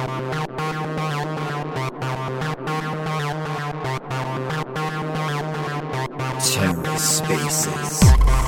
TerraSpaces.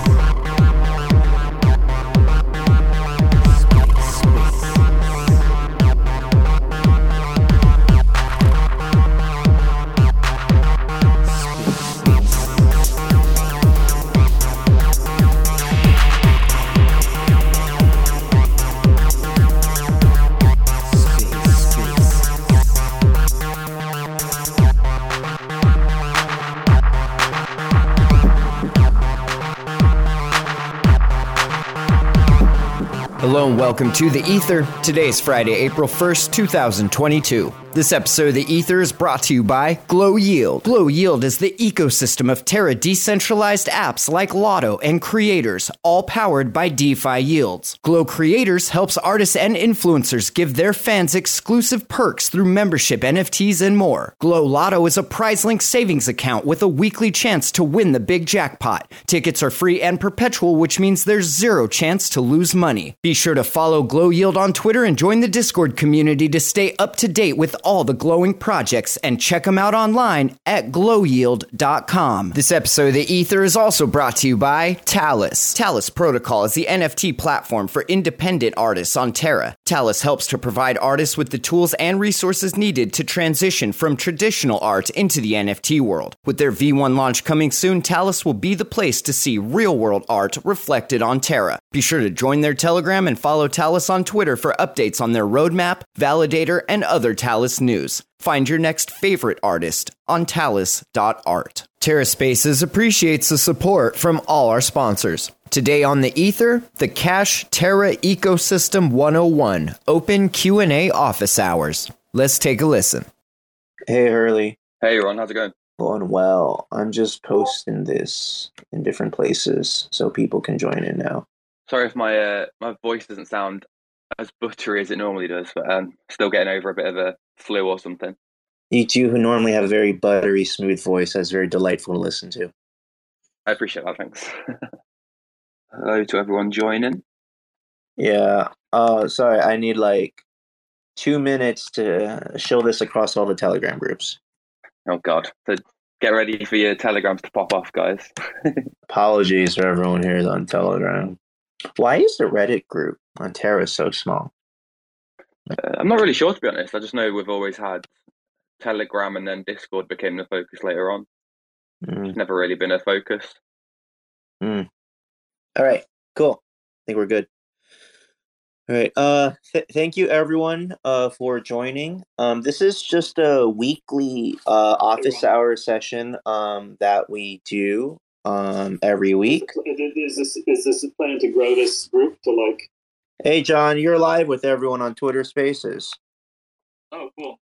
Hello and welcome to The Ether. Today is Friday, April 1st, 2022. This episode of The Ether is brought to you by GlowYield. GlowYield is the ecosystem of Terra decentralized apps like Lotto and Creators, all powered by DeFi Yields. Glow Creators helps artists and influencers give their fans exclusive perks through membership, NFTs, and more. Glow Lotto is a prize-linked savings account with a weekly chance to win the big jackpot. Tickets are free and perpetual, which means there's zero chance to lose money. Be sure to follow GlowYield on Twitter and join the Discord community to stay up to date with all the glowing projects, and check them out online at glowyield.com. This episode of The Ether is also brought to you by Talis. Talis Protocol is the NFT platform for independent artists on Terra. Talis helps to provide artists with the tools and resources needed to transition from traditional art into the NFT world. With their V1 launch coming soon, Talis will be the place to see real-world art reflected on Terra. Be sure to join their Telegram and follow Talis on Twitter for updates on their roadmap, validator, and other Talis news. Find your next favorite artist on talis.art. TerraSpaces appreciates the support from all our sponsors. Today on The Ether, the Cash Terra Ecosystem 101 Open Q&A Office Hours. Let's take a listen. Hey, Hurley. Hey, Ron. How's it going? Going well. I'm just posting this in different places so people can join in now. Sorry if my voice doesn't sound as buttery as it normally does, but still getting over a bit of a flu or something. You two who normally have a very buttery, smooth voice, that's very delightful to listen to. I appreciate that, thanks. Hello to everyone joining. Yeah. Sorry, I need like 2 minutes to show this across all the Telegram groups. Oh, God. So get ready for your telegrams to pop off, guys. Apologies for everyone here on Telegram. Why is the Reddit group on Terra so small? I'm not really sure, to be honest. I just know we've always had Telegram and then Discord became the focus later on. It's never really been a focus. All right, cool. I think we're good. All right. Thank you, everyone, for joining. This is just a weekly office hour session that we do every week. Is this a plan to grow this group to like? Hey, John, you're live with everyone on Twitter Spaces. Oh, cool.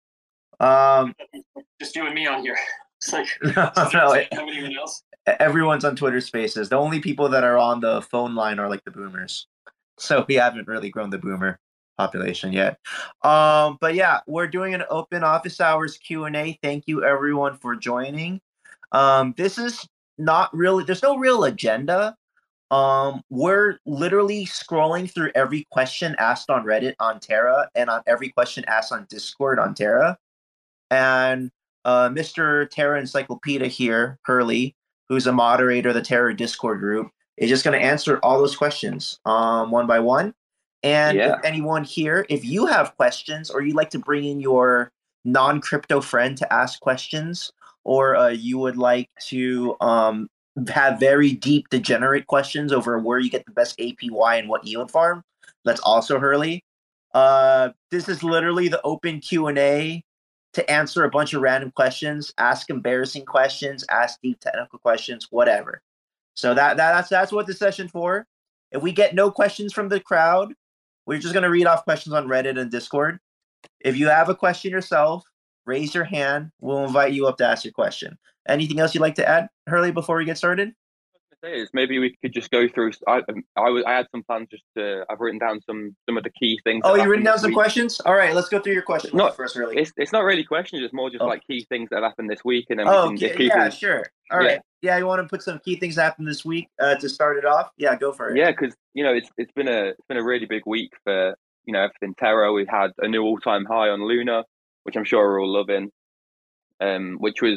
Just you and me on here. It's like no, anyone else? Everyone's on Twitter Spaces. The only people that are on the phone line are like the boomers. So we haven't really grown the boomer population yet. But yeah, we're doing an open office hours Q&A. Thank you everyone for joining. This is not really, there's no real agenda. We're literally scrolling through every question asked on Reddit on Terra and on every question asked on Discord on Terra. And Mr. Terra Encyclopedia here, Hurley, who's a moderator of the Terra Discord group, is just going to answer all those questions one by one. And if anyone here, if you have questions or you'd like to bring in your non-crypto friend to ask questions, or you would like to have very deep degenerate questions over where you get the best APY and what yield farm, that's also Hurley. This is literally the open Q&A to answer a bunch of random questions, ask embarrassing questions, ask deep technical questions, whatever. So that's what the session's for. If we get no questions from the crowd, we're just going to read off questions on Reddit and Discord. If you have a question yourself, raise your hand. We'll invite you up to ask your question. Anything else you'd like to add, Hurley, before we get started? Is maybe we could just go through. I had some plans just to. I've written down some of the key things. Oh, you've written down some questions? All right, let's go through your questions first, Hurley. It's not really questions. It's more just like key things that happened this week, and then sure. All right. Yeah, you want to put some key things that happened this week to start it off? Yeah, go for it. Yeah, because it's been a really big week for everything Terra. We had a new all-time high on Luna, which I'm sure we're all loving, which was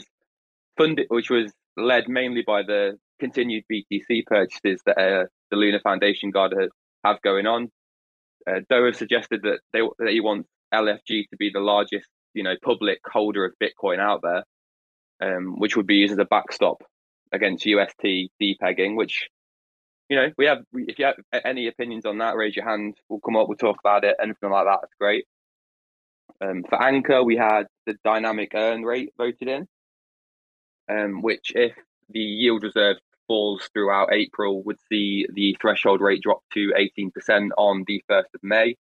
led mainly by the continued BTC purchases that the Luna Foundation God have going on. Doe has suggested that he wants LFG to be the largest, public holder of Bitcoin out there, which would be used as a backstop against UST depegging, which, if you have any opinions on that, raise your hand. We'll come up, we'll talk about it. Anything like that, that's great. For Anchor, we had the dynamic earn rate voted in, which, if the yield reserve falls throughout April, would see the threshold rate drop to 18% on the 1st of May.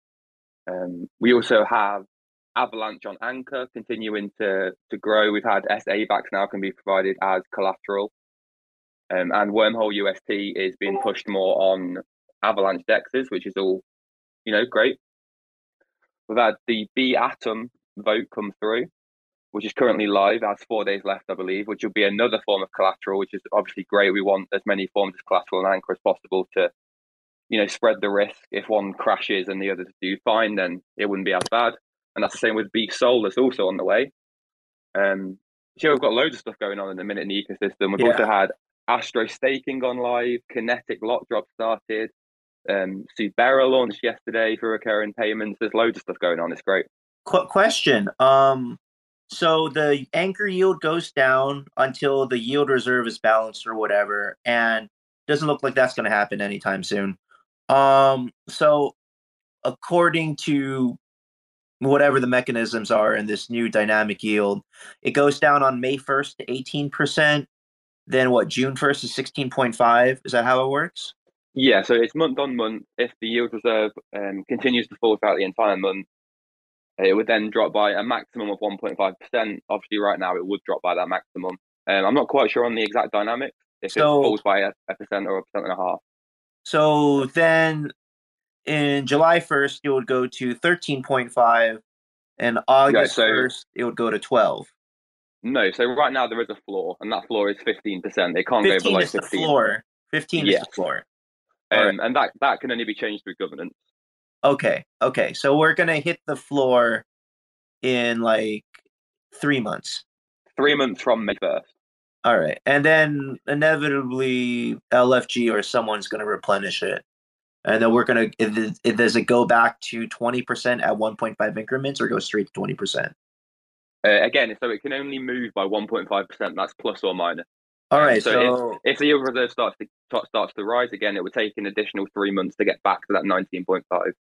We also have Avalanche on Anchor continuing to grow. We've had SA backs now can be provided as collateral. And Wormhole UST is being pushed more on Avalanche dexes, which is all, great. We've had the B Atom vote come through, which is currently live, has 4 days left, I believe, which will be another form of collateral, which is obviously great. We want as many forms of collateral on Anchor as possible to, spread the risk. If one crashes and the others do fine, then it wouldn't be as bad. And that's the same with B Sol, that's also on the way. So we've got loads of stuff going on in the minute in the ecosystem. We've also had Astro Staking gone live, Kinetic Lot Drop started, Subera launched yesterday for recurring payments. There's loads of stuff going on. It's great. Question. So the Anchor yield goes down until the yield reserve is balanced or whatever, and doesn't look like that's going to happen anytime soon. So according to whatever the mechanisms are in this new dynamic yield, it goes down on May 1st to 18%. Then June 1st is 16.5. Is that how it works? Yeah, so it's month on month. If the yield reserve continues to fall throughout the entire month, it would then drop by a maximum of 1.5%. Obviously, right now, it would drop by that maximum. I'm not quite sure on the exact dynamics, if it falls by a percent or 1.5%. So then in July 1st, it would go to 13.5, and August 1st, it would go to 12. No, so right now there is a floor, and that floor is 15%. It can't go below 15. 15 is the floor. 15 is the floor. And that can only be changed through governance. Okay. So we're going to hit the floor in 3 months. 3 months from May 1st. All right. And then inevitably LFG or someone's going to replenish it. And then we're going to, does it go back to 20% at 1.5 increments or go straight to 20%? Again, so it can only move by 1.5%. That's plus or minus. All right. So if the yield reserve starts to rise again, it would take an additional 3 months to get back to that 19.5.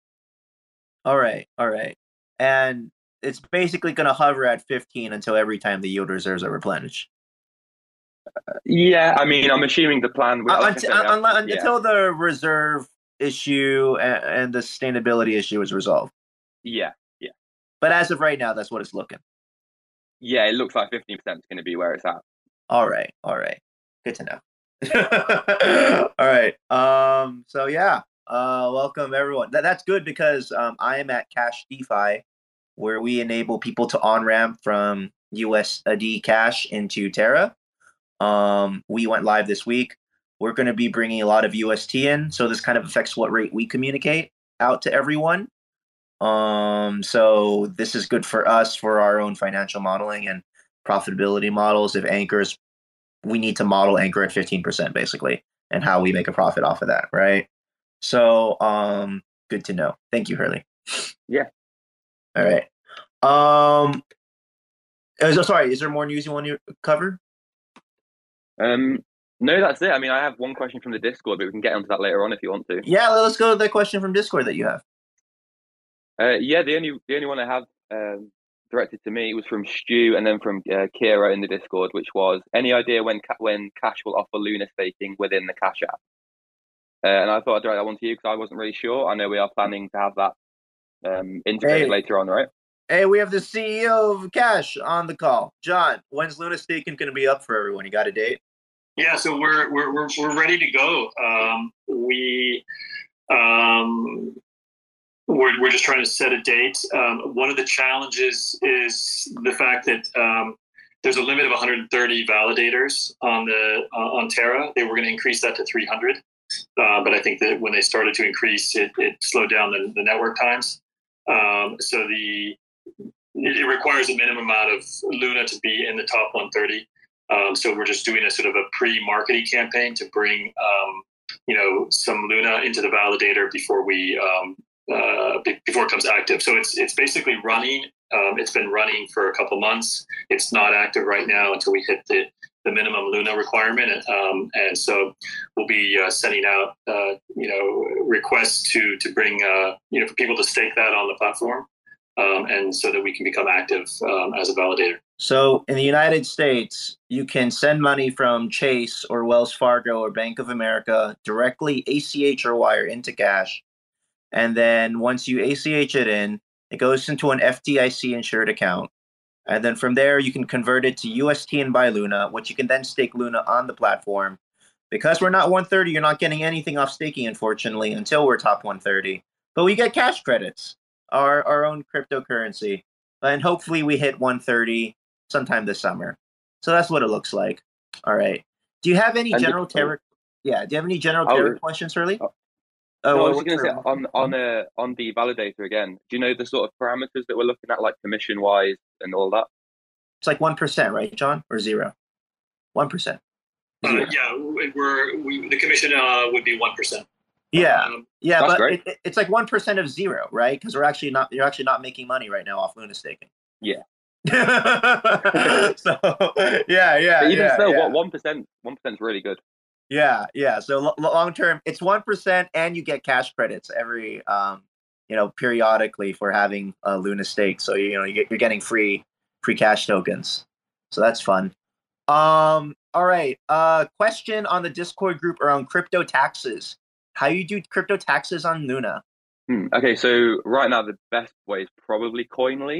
All right. And it's basically going to hover at 15 until every time the yield reserves are replenished. Yeah, I mean, I'm assuming the plan until the reserve issue and the sustainability issue is resolved. Yeah. But as of right now, that's what it's looking. Yeah, it looks like 15% is going to be where it's at. All right. Good to know. All right. So yeah. Welcome everyone. That's good because I am at Cash DeFi, where we enable people to on-ramp from USD Cash into Terra. We went live this week. We're going to be bringing a lot of UST in, so this kind of affects what rate we communicate out to everyone. So this is good for us for our own financial modeling and profitability models. If Anchor's, we need to model Anchor at 15% basically, and how we make a profit off of that, right? So, good to know. Thank you, Hurley. Yeah. All right. Sorry, is there more news you want to cover? No, that's it. I mean, I have one question from the Discord, but we can get onto that later on if you want to. Yeah, let's go to the question from Discord that you have. Yeah, the only one I have directed to me was from Stu and then from Kira in the Discord, which was, any idea when Cash will offer Luna staking within the Cash app? And I thought I'd direct that one to you because I wasn't really sure. I know we are planning to have that integrated later on, right? Hey, we have the CEO of Cash on the call. John, when's Luna staking going to be up for everyone? You got a date? Yeah, so we're ready to go. We're just trying to set a date. One of the challenges is the fact that there's a limit of 130 validators on Terra. They were going to increase that to 300. but I think that when they started to increase, it slowed down the network times. So it requires a minimum amount of Luna to be in the top 130. So we're just doing a sort of a pre-marketing campaign to bring some Luna into the validator before before it comes active. So it's basically running. It's been running for a couple months. It's not active right now until we hit the minimum Luna requirement. And so we'll be sending out requests to bring for people to stake that on the platform, and so that we can become active as a validator. So in the United States, you can send money from Chase or Wells Fargo or Bank of America directly ACH or wire into Cash. And then once you ACH it in, it goes into an FDIC insured account. And then from there, you can convert it to UST and buy Luna, which you can then stake Luna on the platform. Because we're not 130, you're not getting anything off staking, unfortunately, until we're top 130. But we get cash credits, our own cryptocurrency. And hopefully we hit 130 sometime this summer. So that's what it looks like. All right. Do you have any general Terra? Yeah. Do you have any general Terra questions, Hurley? I was going to say on the validator again. Do you know the sort of parameters that we're looking at, like commission wise and all that? It's like 1%, right, John, or 0? 1%. Yeah, the commission would be 1%. Yeah, but it's like 1% of 0, right? Because you're actually not making money right now off Luna staking. Yeah. So yeah. But even still, yeah. what 1% is really good. Yeah. So long term, it's 1%, and you get cash credits every periodically for having a Luna stake. So you're getting free cash tokens. So that's fun. All right. Question on the Discord group around crypto taxes. How you do crypto taxes on Luna? Okay, so right now the best way is probably Coinly.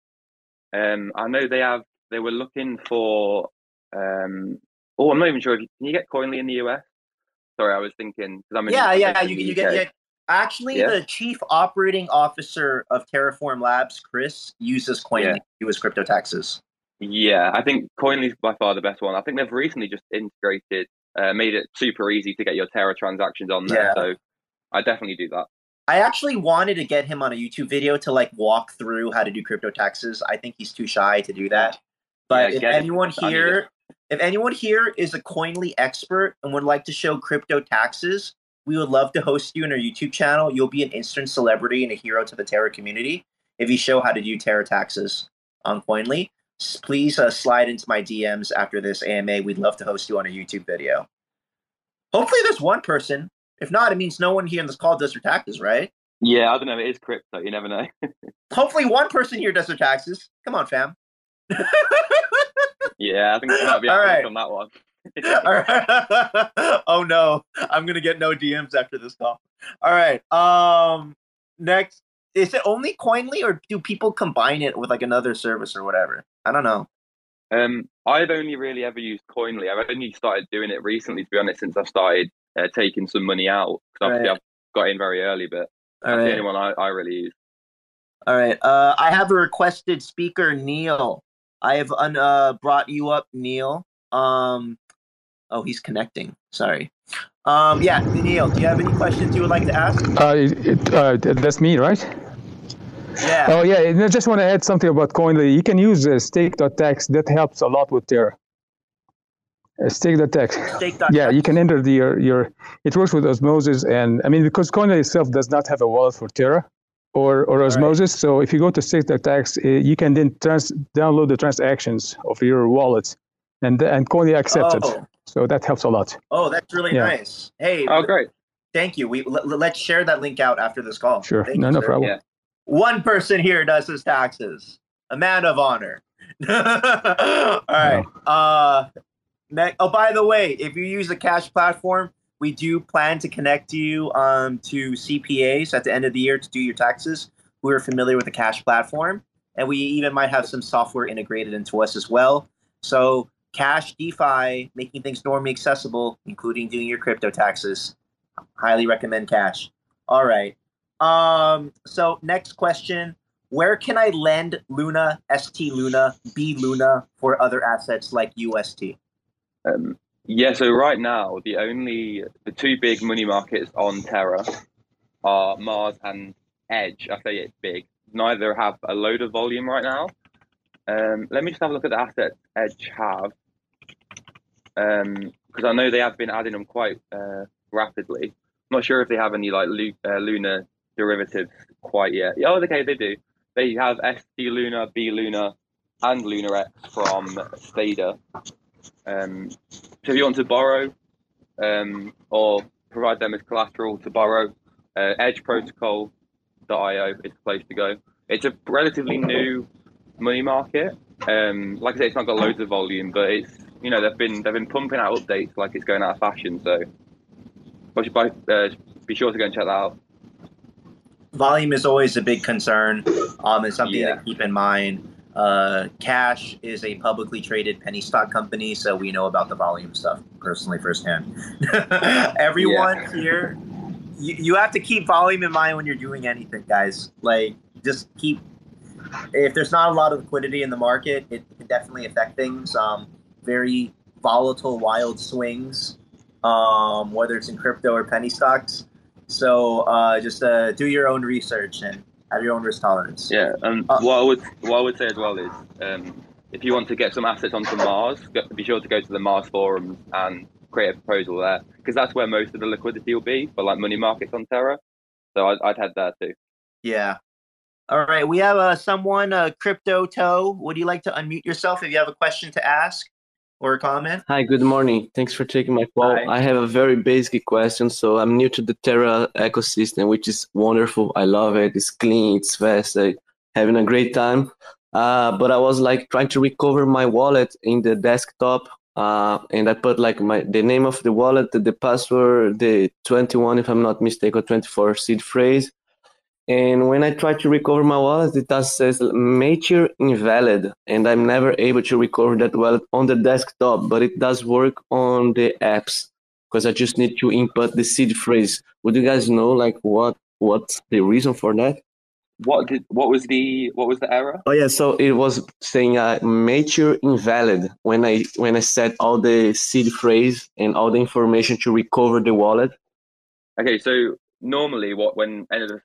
I know they were looking for. I'm not even sure. Can you get Coinly in the US? Sorry, I was thinking because I'm in. Yeah. You get. Actually, the chief operating officer of Terraform Labs, Chris, uses Coinly to do his crypto taxes. Yeah, I think Coinly is by far the best one. I think they've recently just integrated, made it super easy to get your Terra transactions on there. Yeah. So I definitely do that. I actually wanted to get him on a YouTube video to walk through how to do crypto taxes. I think he's too shy to do that. But if anyone here is a Coinly expert and would like to show crypto taxes, we would love to host you in our YouTube channel. You'll be an instant celebrity and a hero to the Terra community if you show how to do Terra taxes on Coinly. Please slide into my DMs after this AMA. We'd love to host you on a YouTube video. Hopefully there's one person. If not, it means no one here in this call does their taxes, right? Yeah, I don't know. It is crypto. You never know. Hopefully one person here does their taxes. Come on, fam. Yeah, I think there might be on that one. All right. Oh, no. I'm going to get no DMs after this call. All right. Next. Is it only Coinly, or do people combine it with another service or whatever? I don't know. I've only really ever used Coinly. I've only started doing it recently, to be honest, since I've started taking some money out. Because obviously I've got in very early, but that's the only one I really use. All right. I have a requested speaker, Neil. I have brought you up, Neil. He's connecting. Sorry. Neil, do you have any questions you would like to ask? That's me, right? Yeah. Oh, yeah. I just want to add something about Coinly. You can use stake.tax. That helps a lot with Terra. Stake.tax. Yeah, you can enter your. It works with Osmosis, and because Coinly itself does not have a wallet for Terra or Osmosis. Right. So if you go to stake.tax, you can then download the transactions of your wallets, and Coinly accepts it. So that helps a lot. Oh, that's really nice. Hey. Oh, great. Thank you. Let's share that link out after this call. Sure. Thank no problem. Yeah. One person here does his taxes. A man of honor. All right. By the way, if you use the Cash platform, we do plan to connect you to CPAs at the end of the year to do your taxes who are familiar with the Cash platform. And we even might have some software integrated into us as well. So Cash DeFi, making things normally accessible, including doing your crypto taxes. Highly recommend Cash. All right. So next question. Where can I lend Luna, ST Luna, B Luna for other assets like UST? Yeah, so right now the two big money markets on Terra are Mars and Edge. I say it's big. Neither have a load of volume right now. Let me just have a look at the assets Edge have, because I know they have been adding them quite rapidly. I'm not sure if they have any like Luna derivatives quite yet. Oh, okay, they do. They have ST Luna, B Luna, and Luna X from Stader. So if you want to borrow or provide them as collateral to borrow, edgeprotocol.io is the place to go. It's a relatively new money market. Like I say, it's not got loads of volume, but it's they've been pumping out updates like it's going out of fashion. So be sure to go and check that out. Volume is always a big concern. It's something to keep in mind. Cash is a publicly traded penny stock company, so we know about the volume stuff personally firsthand. Everyone here, you have to keep volume in mind when you're doing anything, guys. Like, just keep. If there's not a lot of liquidity in the market, it can definitely affect things. Very volatile, wild swings, whether it's in crypto or penny stocks. So just do your own research and have your own risk tolerance. Yeah, and what I would say as well is, if you want to get some assets onto Mars, be sure to go to the Mars forums and create a proposal there, because that's where most of the liquidity will be for like money markets on Terra. So I'd head there too. Yeah. All right, we have someone, Crypto Toe. Would you like to unmute yourself if you have a question to ask or a comment? Hi, good morning. Thanks for taking my call. Hi. I have a very basic question. So I'm new to the Terra ecosystem, which is wonderful. I love it. It's clean, it's fast, having a great time. But I was like trying to recover my wallet in the desktop, and I put like the name of the wallet, the password, the 21, if I'm not mistaken, or 24 seed phrase. And when I try to recover my wallet, it does says Mature invalid, and I'm never able to recover that wallet on the desktop, but it does work on the apps because I just need to input the seed phrase. Would you guys know like what's the reason for that? What was the error? Oh yeah, so it was saying Mature invalid when I set all the seed phrase and all the information to recover the wallet. Okay, so normally whenever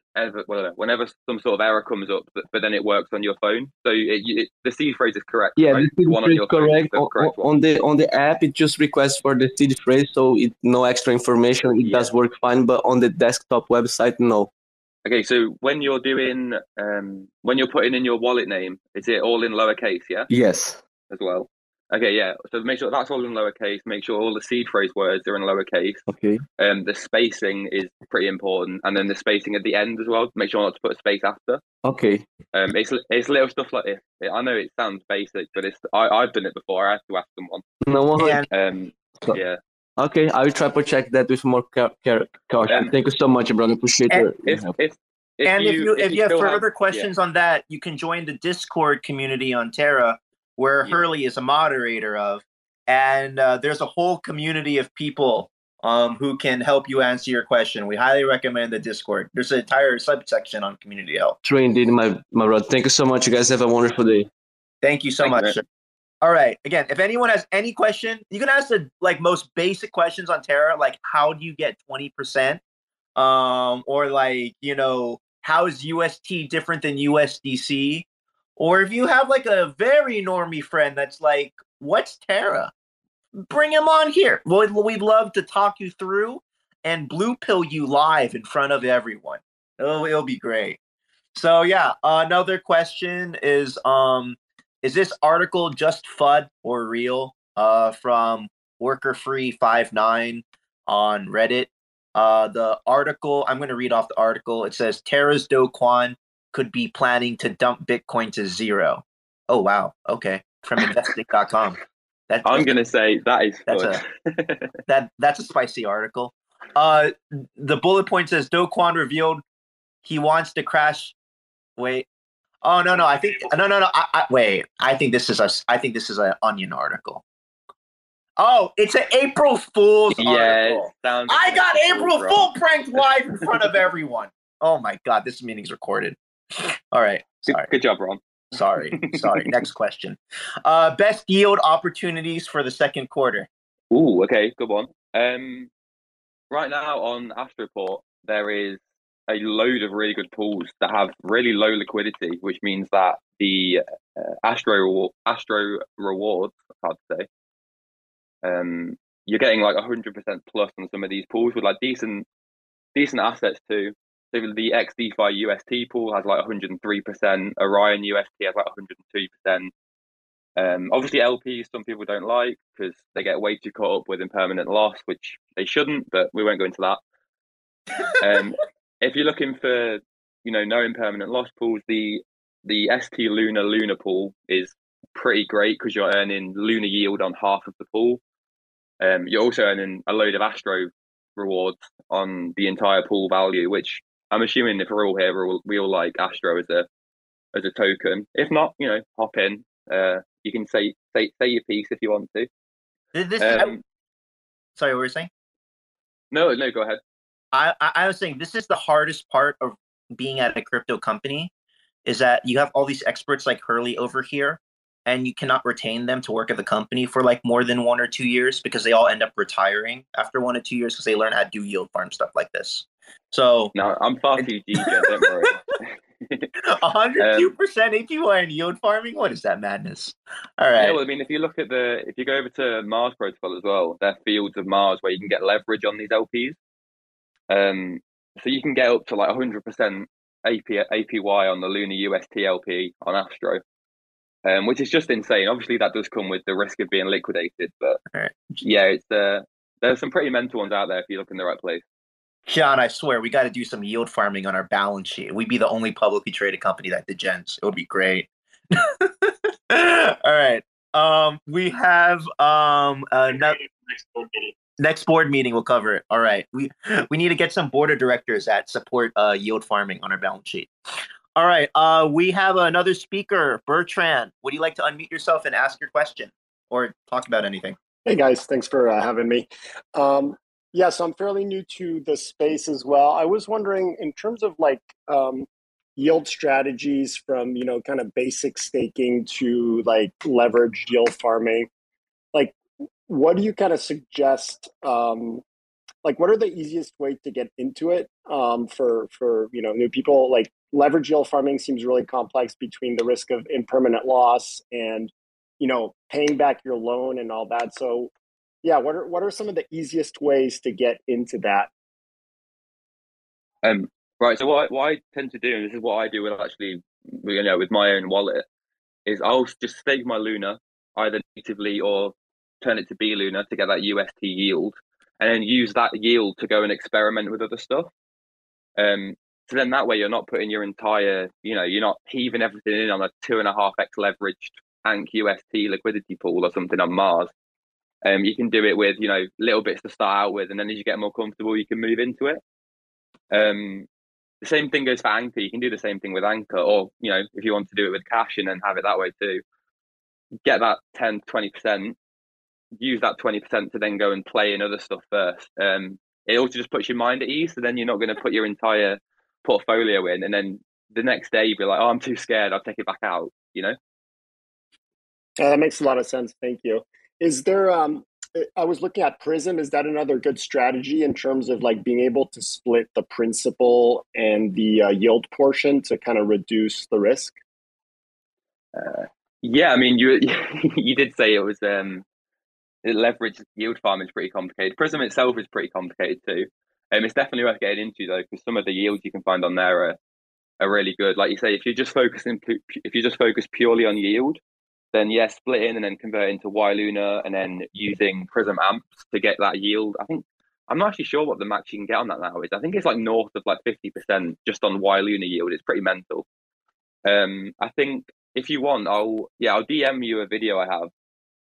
some sort of error comes up, but then it works on your phone, so the seed phrase is correct. Yeah, right? the seed phrase is correct. On the app, it just requests for the seed phrase, so no extra information. It does work fine, but on the desktop website, no. Okay, so when you're doing when you're putting in your wallet name, is it all in lowercase? Yeah. Yes. As well. Okay, yeah. So make sure that's all in lowercase. Make sure all the seed phrase words are in lowercase. Okay. The spacing is pretty important, and then the spacing at the end as well. Make sure not to put a space after. Okay. It's little stuff like this. I know it sounds basic, but I've done it before. I have to ask someone. No. Yeah. Okay, I will try to check that with more caution. Thank you so much, brother. Appreciate it. If you have further questions on that, you can join the Discord community on Terra, where Hurley is a moderator of, and there's a whole community of people who can help you answer your question. We highly recommend the Discord. There's an entire subsection on community help. True indeed, my brother. Thank you so much. You guys have a wonderful day. Thank you so much, sir. All right. Again, if anyone has any question, you can ask the most basic questions on Terra, like how do you get 20%, or how is UST different than USDC? Or if you have like a very normie friend that's like, what's Terra? Bring him on here. We'd love to talk you through and blue pill you live in front of everyone. It'll be great. So yeah, another question is this article just FUD or real? From WorkerFree59 on Reddit. The article, I'm going to read off the article. It says, Terra's Do Kwon could be planning to dump Bitcoin to zero. Oh, wow. Okay. From investing.com. I'm going to say that is that's a spicy article. The bullet point says, Do Kwon revealed he wants to crash. Wait. Oh, no. I think wait. I think this is an Onion article. Oh, it's an April Fool's article. I got April Fool pranked live in front of everyone. Oh my God, this meeting's recorded. All right. Sorry. Good job, Ron. Sorry. Next question. Best yield opportunities for the second quarter. Ooh, okay, good one. Right now on Astroport, there is a load of really good pools that have really low liquidity, which means that the Astro rewards, hard to say, you're getting like 100% plus on some of these pools with like decent assets too. So the XDeFi UST pool has like 103%. Orion UST has like 102%. Obviously LPs some people don't like because they get way too caught up with impermanent loss, which they shouldn't, but we won't go into that. If you're looking for, no impermanent loss pools, the ST Luna pool is pretty great because you're earning Luna yield on half of the pool. You're also earning a load of Astro rewards on the entire pool value, which I'm assuming if we're all here, we all like Astro as a token. If not, hop in. You can say your piece if you want to. Sorry, what were you saying? No, go ahead. I was saying this is the hardest part of being at a crypto company, is that you have all these experts like Hurley over here, and you cannot retain them to work at the company for like more than 1 or 2 years because they all end up retiring after 1 or 2 years because they learn how to do yield farm stuff like this. So no, I'm far too GJ, don't worry. 102% APY in yield farming? What is that madness? All right. Yeah, well, I mean, if you go over to Mars Protocol as well, there are fields of Mars where you can get leverage on these LPs. So you can get up to like 100% APY on the Luna UST LP on Astro, which is just insane. Obviously, that does come with the risk of being liquidated, but yeah, it's there's some pretty mental ones out there if you look in the right place. John, I swear we got to do some yield farming on our balance sheet. We'd be the only publicly traded company that degens. It would be great. All right. We have next board meeting. We'll cover it. All right. We need to get some board of directors that support yield farming on our balance sheet. All right. We have another speaker, Bertrand. Would you like to unmute yourself and ask your question or talk about anything? Hey guys, thanks for having me. Yeah, so I'm fairly new to the space as well. I was wondering, in terms of like yield strategies from, kind of basic staking to like leverage yield farming, like what do you kind of suggest? Like what are the easiest ways to get into it for new people? Like leverage yield farming seems really complex between the risk of impermanent loss and paying back your loan and all that. So yeah, what are some of the easiest ways to get into that? Right. So what I tend to do, and this is what I do with my own wallet, is I'll just stake my Luna either natively or turn it to B Luna to get that UST yield, and then use that yield to go and experiment with other stuff. So then that way you're not putting your entire, you're not heaving everything in on a 2.5x leveraged Ankh UST liquidity pool or something on Mars. You can do it with, little bits to start out with, and then as you get more comfortable, you can move into it. The same thing goes for Anchor. You can do the same thing with Anchor, or, if you want to do it with cash and then have it that way too, get that 10, 20%, use that 20% to then go and play in other stuff first. It also just puts your mind at ease, so then you're not going to put your entire portfolio in, and then the next day you'll be like, oh, I'm too scared, I'll take it back out, That makes a lot of sense. Thank you. Is there, I was looking at Prism. Is that another good strategy in terms of like being able to split the principal and the yield portion to kind of reduce the risk? Yeah, I mean, you you did say it was leverage yield farming is pretty complicated. Prism itself is pretty complicated too. It's definitely worth getting into though, because some of the yields you can find on there are really good. Like you say, if you just focus purely on yield, then yeah, split in and then convert into Y Luna and then using Prism amps to get that yield. I'm not actually sure what the max you can get on that now is. I think it's like north of like 50% just on Y Luna yield. It's pretty mental. I think if you want, I'll DM you a video I have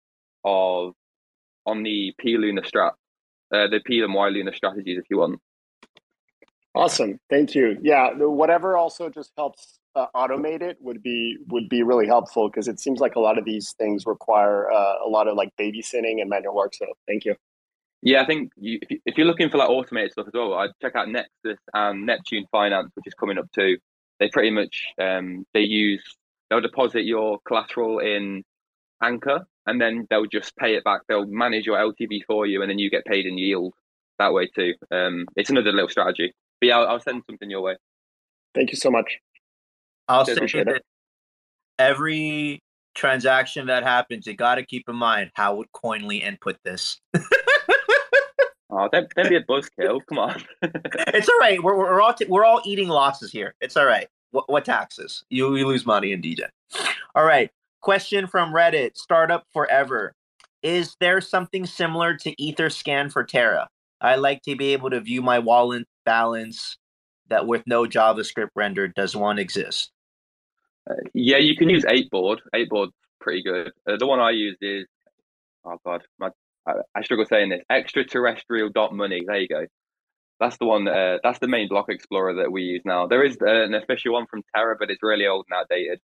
on the P Luna strat, the P and Y Luna strategies if you want. Awesome, thank you. Yeah, whatever also just helps automate it would be really helpful, because it seems like a lot of these things require a lot of like babysitting and manual work. So thank you. Yeah, I think if you're looking for like automated stuff as well, I'd check out Nexus and Neptune Finance, which is coming up too. They pretty much they'll deposit your collateral in Anchor, and then they'll just pay it back. They'll manage your LTV for you, and then you get paid in yield that way too. It's another little strategy. But yeah, I'll send something your way. Thank you so much. I'll Cheers, say appreciate that every transaction that happens, you got to keep in mind, how would Coinly input this? Oh, don't be a buzzkill. Come on. It's all right. We're all eating losses here. It's all right. What taxes? You lose money in DJ. All right. Question from Reddit. Startup Forever. Is there something similar to Etherscan for Terra? I like to be able to view my wallet balance that with no JavaScript rendered. Does one exist? Yeah, you can use 8board. 8board's pretty good. The one I use is, oh god, I struggle saying this. Extraterrestrial.money. There you go. That's the one. That's the main block explorer that we use now. There is an official one from Terra, but it's really old and outdated.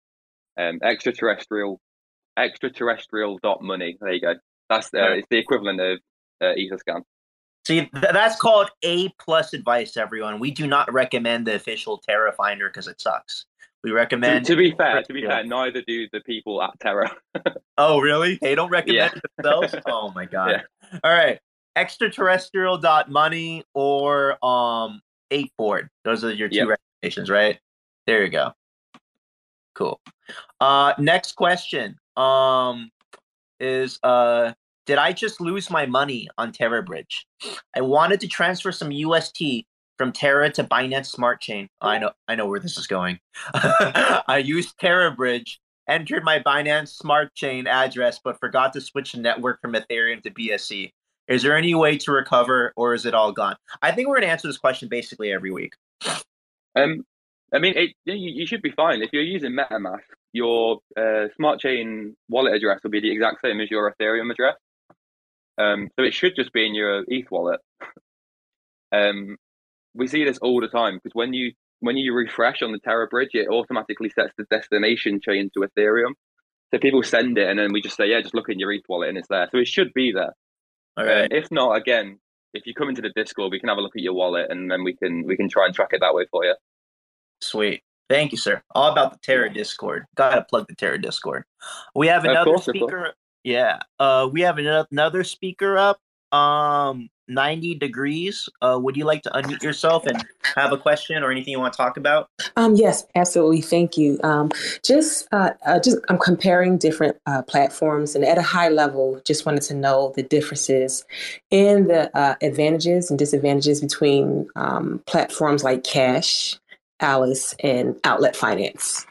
Extraterrestrial.money. There you go. That's it's the equivalent of Etherscan. See, that's called A+ advice, everyone. We do not recommend the official Terra Finder because it sucks. We recommend. To be fair, neither do the people at Terra. Oh, really? They don't recommend it themselves? Oh my god! Yeah. All right, extraterrestrial.money or 8board. Those are your two recommendations, right? There you go. Cool. Next question. Is did I just lose my money on Terra Bridge? I wanted to transfer some UST from Terra to Binance Smart Chain. I know where this is going. I used Terra Bridge, entered my Binance Smart Chain address, but forgot to switch the network from Ethereum to BSC. Is there any way to recover, or is it all gone? I think we're going to answer this question basically every week. I mean, you should be fine. If you're using MetaMask, your Smart Chain wallet address will be the exact same as your Ethereum address. So it should just be in your ETH wallet. We see this all the time because when you refresh on the Terra Bridge, it automatically sets the destination chain to Ethereum. So people send it, and then we just say, yeah, just look in your ETH wallet, and it's there. So it should be there. All right. If not, again, if you come into the Discord, we can have a look at your wallet, and then we can try and track it that way for you. Sweet. Thank you, sir. All about the Terra Discord. Gotta plug the Terra Discord. We have another speaker. Yeah. We have another speaker up. 90 degrees. Would you like to unmute yourself and have a question or anything you want to talk about? Yes, absolutely. Thank you. I'm comparing different platforms, and at a high level, just wanted to know the differences in the advantages and disadvantages between platforms like Cash, Alice, and Outlet Finance.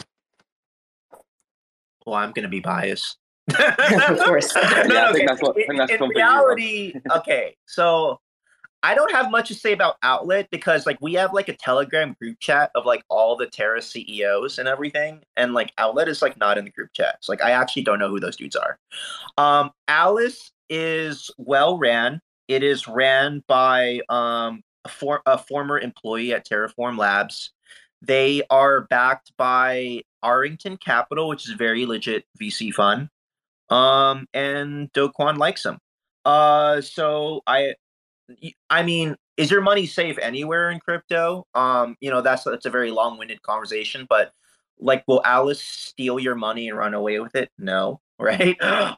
Well, I'm going to be biased. Of course. I think that's in reality, okay, so I don't have much to say about Outlet because like we have like a Telegram group chat of like all the Terra CEOs and everything, and like Outlet is like not in the group chat. So like I actually don't know who those dudes are. Alice is well ran. It is ran by a former employee at Terraform Labs. They are backed by Arlington Capital, which is a very legit VC fund. And Do Kwon likes him. So I mean, is your money safe anywhere in crypto? That's a very long-winded conversation, but like, will Alice steal your money and run away with it? No, right?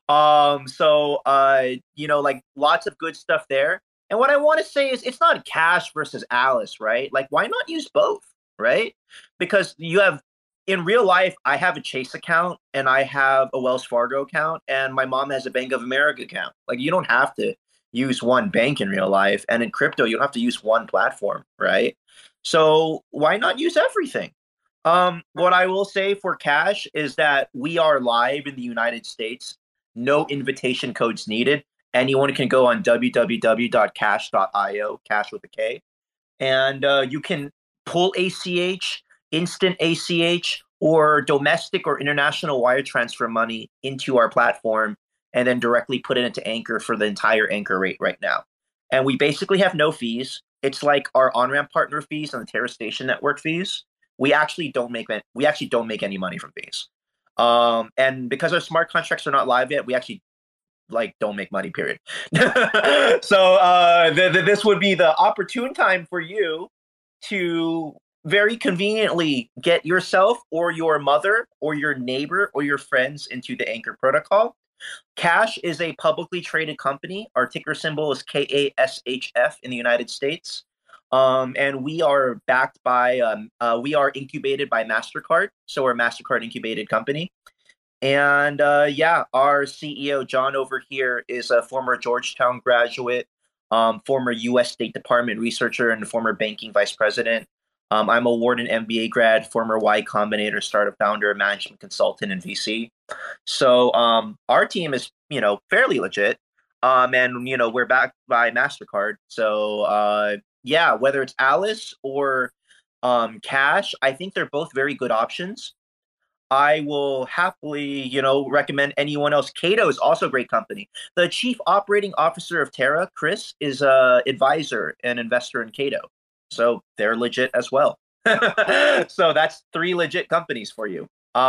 Like lots of good stuff there. And what I want to say is it's not Cash versus Alice, right? Like, why not use both, right? Because you have, in real life, I have a Chase account and I have a Wells Fargo account and my mom has a Bank of America account. Like, you don't have to use one bank in real life. And in crypto, you don't have to use one platform, right? So why not use everything? What I will say for Cash is that we are live in the United States. No invitation codes needed. Anyone can go on www.cash.io, Cash with a K. And you can pull ACH, instant ACH, or domestic or international wire transfer money into our platform and then directly put it into Anchor for the entire Anchor rate right now. And we basically have no fees. It's like our on-ramp partner fees and the Terra Station Network fees. We actually don't make any money from fees. And because our smart contracts are not live yet, we actually don't make money, period. So this would be the opportune time for you to very conveniently get yourself or your mother or your neighbor or your friends into the Anchor protocol. Cash is a publicly traded company. Our ticker symbol is KASHF in the United States. And we are backed by, we are incubated by MasterCard. So we're a MasterCard incubated company. And yeah, our CEO, John, over here is a former Georgetown graduate, former U.S. State Department researcher, and former banking vice president. I'm a Wharton MBA grad, former Y Combinator startup founder, management consultant, and VC. So our team is, fairly legit. And, we're backed by MasterCard. So, yeah, whether it's Alice or Cash, I think they're both very good options. I will happily, recommend anyone else. Cato is also a great company. The chief operating officer of Terra, Chris, is a advisor and investor in Cato. So they're legit as well. So that's 3 legit companies for you.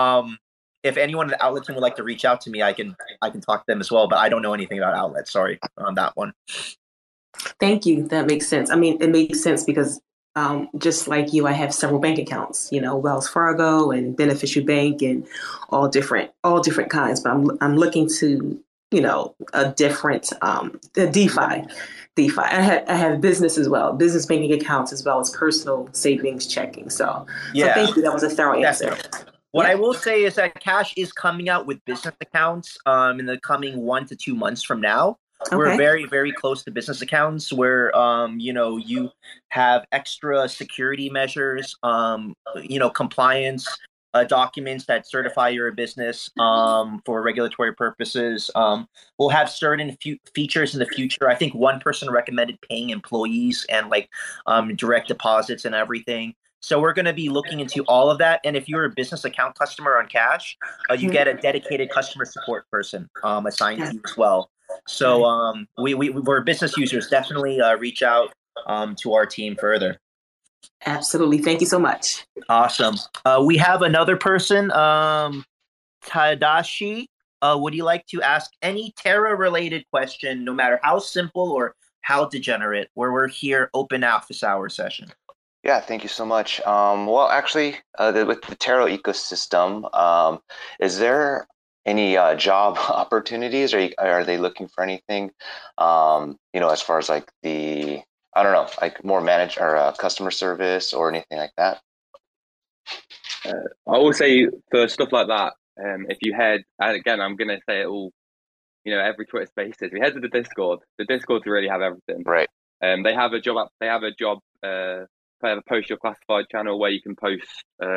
If anyone at the outlet team would like to reach out to me, I can talk to them as well, but I don't know anything about outlets. Sorry on that one. Thank you. That makes sense. I mean, it makes sense because just like you, I have several bank accounts, Wells Fargo and Beneficial Bank and all different kinds. But I'm looking to, a different the DeFi. I have business as well, business banking accounts as well as personal savings checking. So thank you. That was a thorough answer. What I will say is that Cash is coming out with business accounts in the coming 1 to 2 months from now. Okay. We're very, very close to business accounts where, you have extra security measures, compliance documents that certify you're a business for regulatory purposes. We'll have certain features in the future. I think one person recommended paying employees and direct deposits and everything. So we're going to be looking into all of that. And if you're a business account customer on Cash, you get a dedicated customer support person assigned to you as well. So we're business users. Definitely reach out to our team further. Absolutely. Thank you so much. Awesome. We have another person, Tadashi. Would you like to ask any Terra-related question, no matter how simple or how degenerate, where we're here, open office hour session? Yeah, thank you so much. Well, actually, with the Terra ecosystem, is there any job opportunities? Are they looking for anything, as far as more managed or customer service or anything like that? I would say for stuff like that, if you head, and again, I'm going to say it all, every Twitter Spaces, if you head to the Discord really have everything. Right. They have a job. They have a post your classified channel where you can post,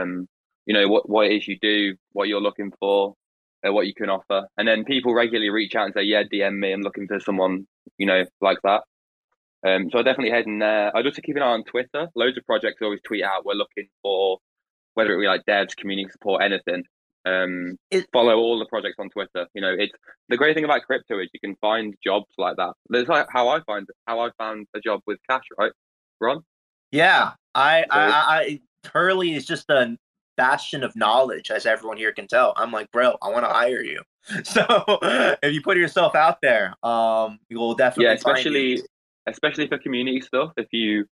what it is you do, what you're looking for, what you can offer, and then people regularly reach out and say, "Yeah, DM me. I'm looking for someone, like that." So I definitely head in there. I'd also keep an eye on Twitter. Loads of projects always tweet out we're looking for, whether it be like devs, community support, anything. Follow all the projects on Twitter. It's the great thing about crypto is you can find jobs like that. That's like how I found a job with Cash, right, Ron? Yeah, I Hurley is just a bastion of knowledge, as everyone here can tell. I'm like, bro, I want to hire you. So if you put yourself out there, you will definitely find you. Especially for community stuff. If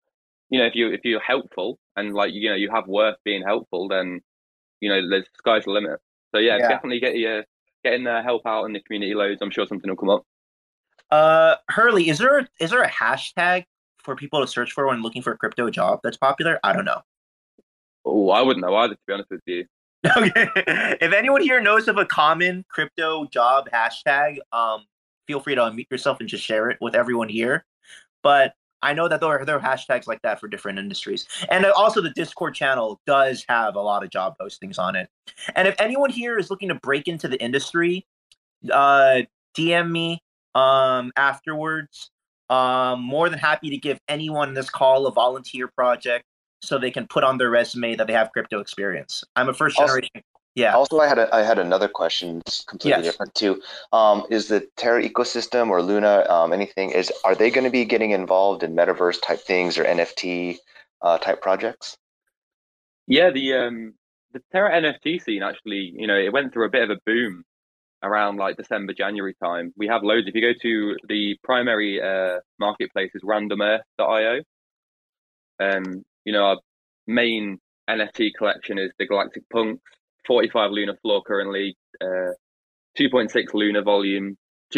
if you're helpful and you have worth being helpful, then the sky's the limit. So definitely get in there, help out in the community loads. I'm sure something will come up. Hurley, is there a hashtag for people to search for when looking for a crypto job that's popular? I don't know. Oh, I wouldn't know either, to be honest with you. Okay. If anyone here knows of a common crypto job hashtag, feel free to unmute yourself and just share it with everyone here. But I know that there are hashtags like that for different industries. And also the Discord channel does have a lot of job postings on it. And if anyone here is looking to break into the industry, DM me afterwards. More than happy to give anyone in this call a volunteer project so they can put on their resume that they have crypto experience. I'm a first generation. Yeah. Also, I had another question, completely different too. Is the Terra ecosystem or Luna are they going to be getting involved in metaverse type things or NFT type projects? Yeah, the Terra NFT scene actually, it went through a bit of a boom around December, January time. We have loads. If you go to the primary marketplace is randomearth.io. main NFT collection is the Galactic Punks, 45 Luna floor currently, 2.6 Luna volume,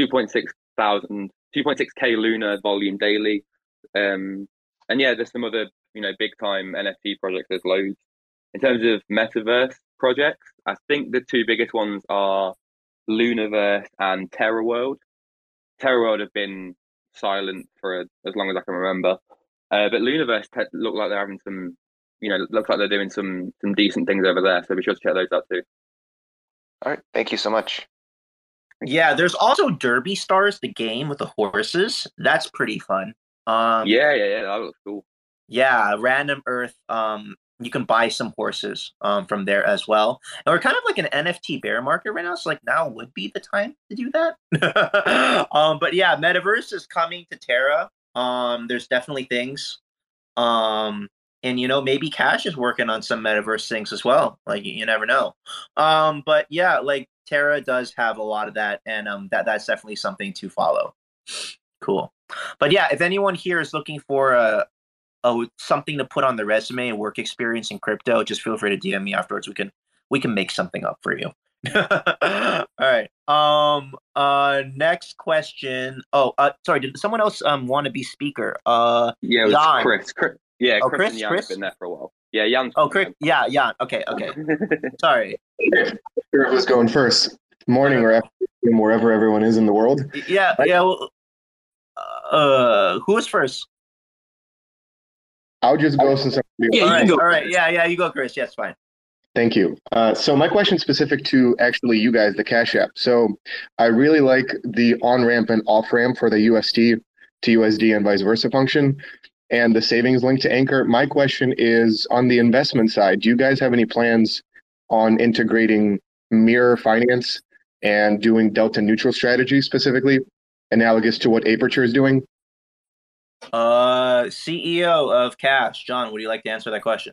2.6K Luna volume daily. And yeah, there's some other, big time NFT projects. There's loads. In terms of metaverse projects, I think the two biggest ones are Lunaverse and Terra World. Terra World have been silent for as long as I can remember. But Lunaverse look like they're having some, looks like they're doing some decent things over there. So be sure to check those out too. All right. Thank you so much. Yeah, there's also Derby Stars, the game with the horses. That's pretty fun. Yeah, that looks cool. Yeah, Random Earth. You can buy some horses from there as well. And we're kind of like an NFT bear market right now. So like now would be the time to do that. But yeah, Metaverse is coming to Terra. There's definitely things. And maybe Cash is working on some Metaverse things as well. Like you never know. But yeah, like Terra does have a lot of that, and that's definitely something to follow. Cool. But yeah, if anyone here is looking for something to put on the resume and work experience in crypto, just feel free to DM me afterwards. We can make something up for you. All right. Next question. Oh, sorry. Did someone else want to be speaker? Yeah, it was Jan. Chris. Yeah, Chris and Jan Chris have been there for a while. Yeah, Jan. Oh, Chris. Yeah, Jan. Okay. Sorry. Who's going first? Morning or afternoon, wherever everyone is in the world. Yeah. Well, who is first? I'll just go since I'm all right. Yeah, you go, Chris. Yes, fine. Thank you. So my question is specific to actually you guys, the Cash App. So I really like the on-ramp and off-ramp for the UST to USD and vice versa function and the savings link to Anchor. My question is on the investment side, do you guys have any plans on integrating Mirror Finance and doing delta neutral strategy specifically, analogous to what Aperture is doing? CEO of Cash, John, would you like to answer that question?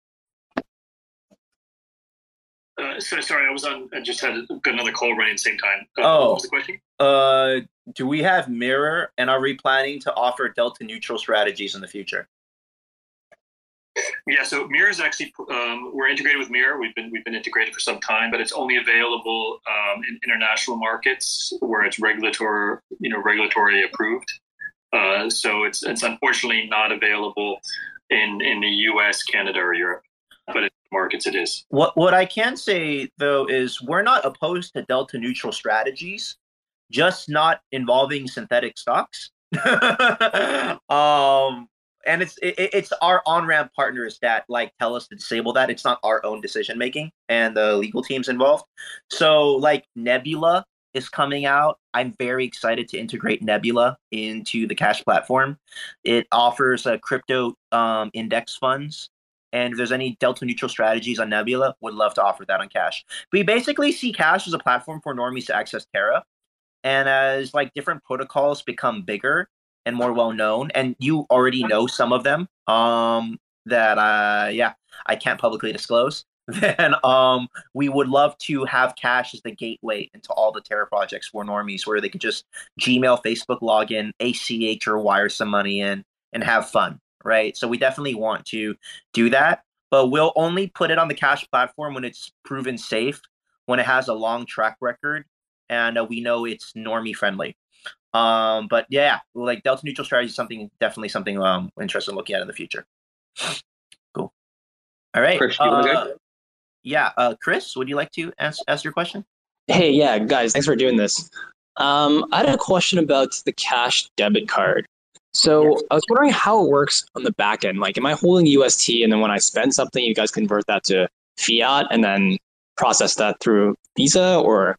So sorry, I was on. I just had got another call running at the same time. What was the question? Do we have Mirror, and are we planning to offer delta neutral strategies in the future? Yeah, so Mirror is actually we're integrated with Mirror. We've been integrated for some time, but it's only available in international markets where it's regulatory approved. So it's unfortunately not available in the US, Canada, or Europe, but in markets it is. What I can say though is we're not opposed to delta neutral strategies, just not involving synthetic stocks. And it's our on-ramp partners that like tell us to disable that. It's not our own decision making and the legal teams involved. So like Nebula is coming out. I'm very excited to integrate Nebula into the Cash platform. It offers crypto index funds. And if there's any delta neutral strategies on Nebula, would love to offer that on Cash. We basically see Cash as a platform for normies to access Terra. And as like different protocols become bigger and more well known, and you already know some of them that I can't publicly disclose, then we would love to have Cash as the gateway into all the Terra projects for normies, where they could just Gmail, Facebook login, ACH or wire some money in and have fun, right? So we definitely want to do that, but we'll only put it on the Cash platform when it's proven safe, when it has a long track record, and we know it's normie friendly. But yeah, like delta neutral strategy is definitely something interested in looking at in the future. Cool. All right. Chris, you want to go? Yeah, Chris, would you like to ask your question? Hey, yeah, guys, thanks for doing this. I had a question about the Cash debit card. So yes. I was wondering how it works on the back end. Like, am I holding UST and then when I spend something, you guys convert that to fiat and then process that through Visa, or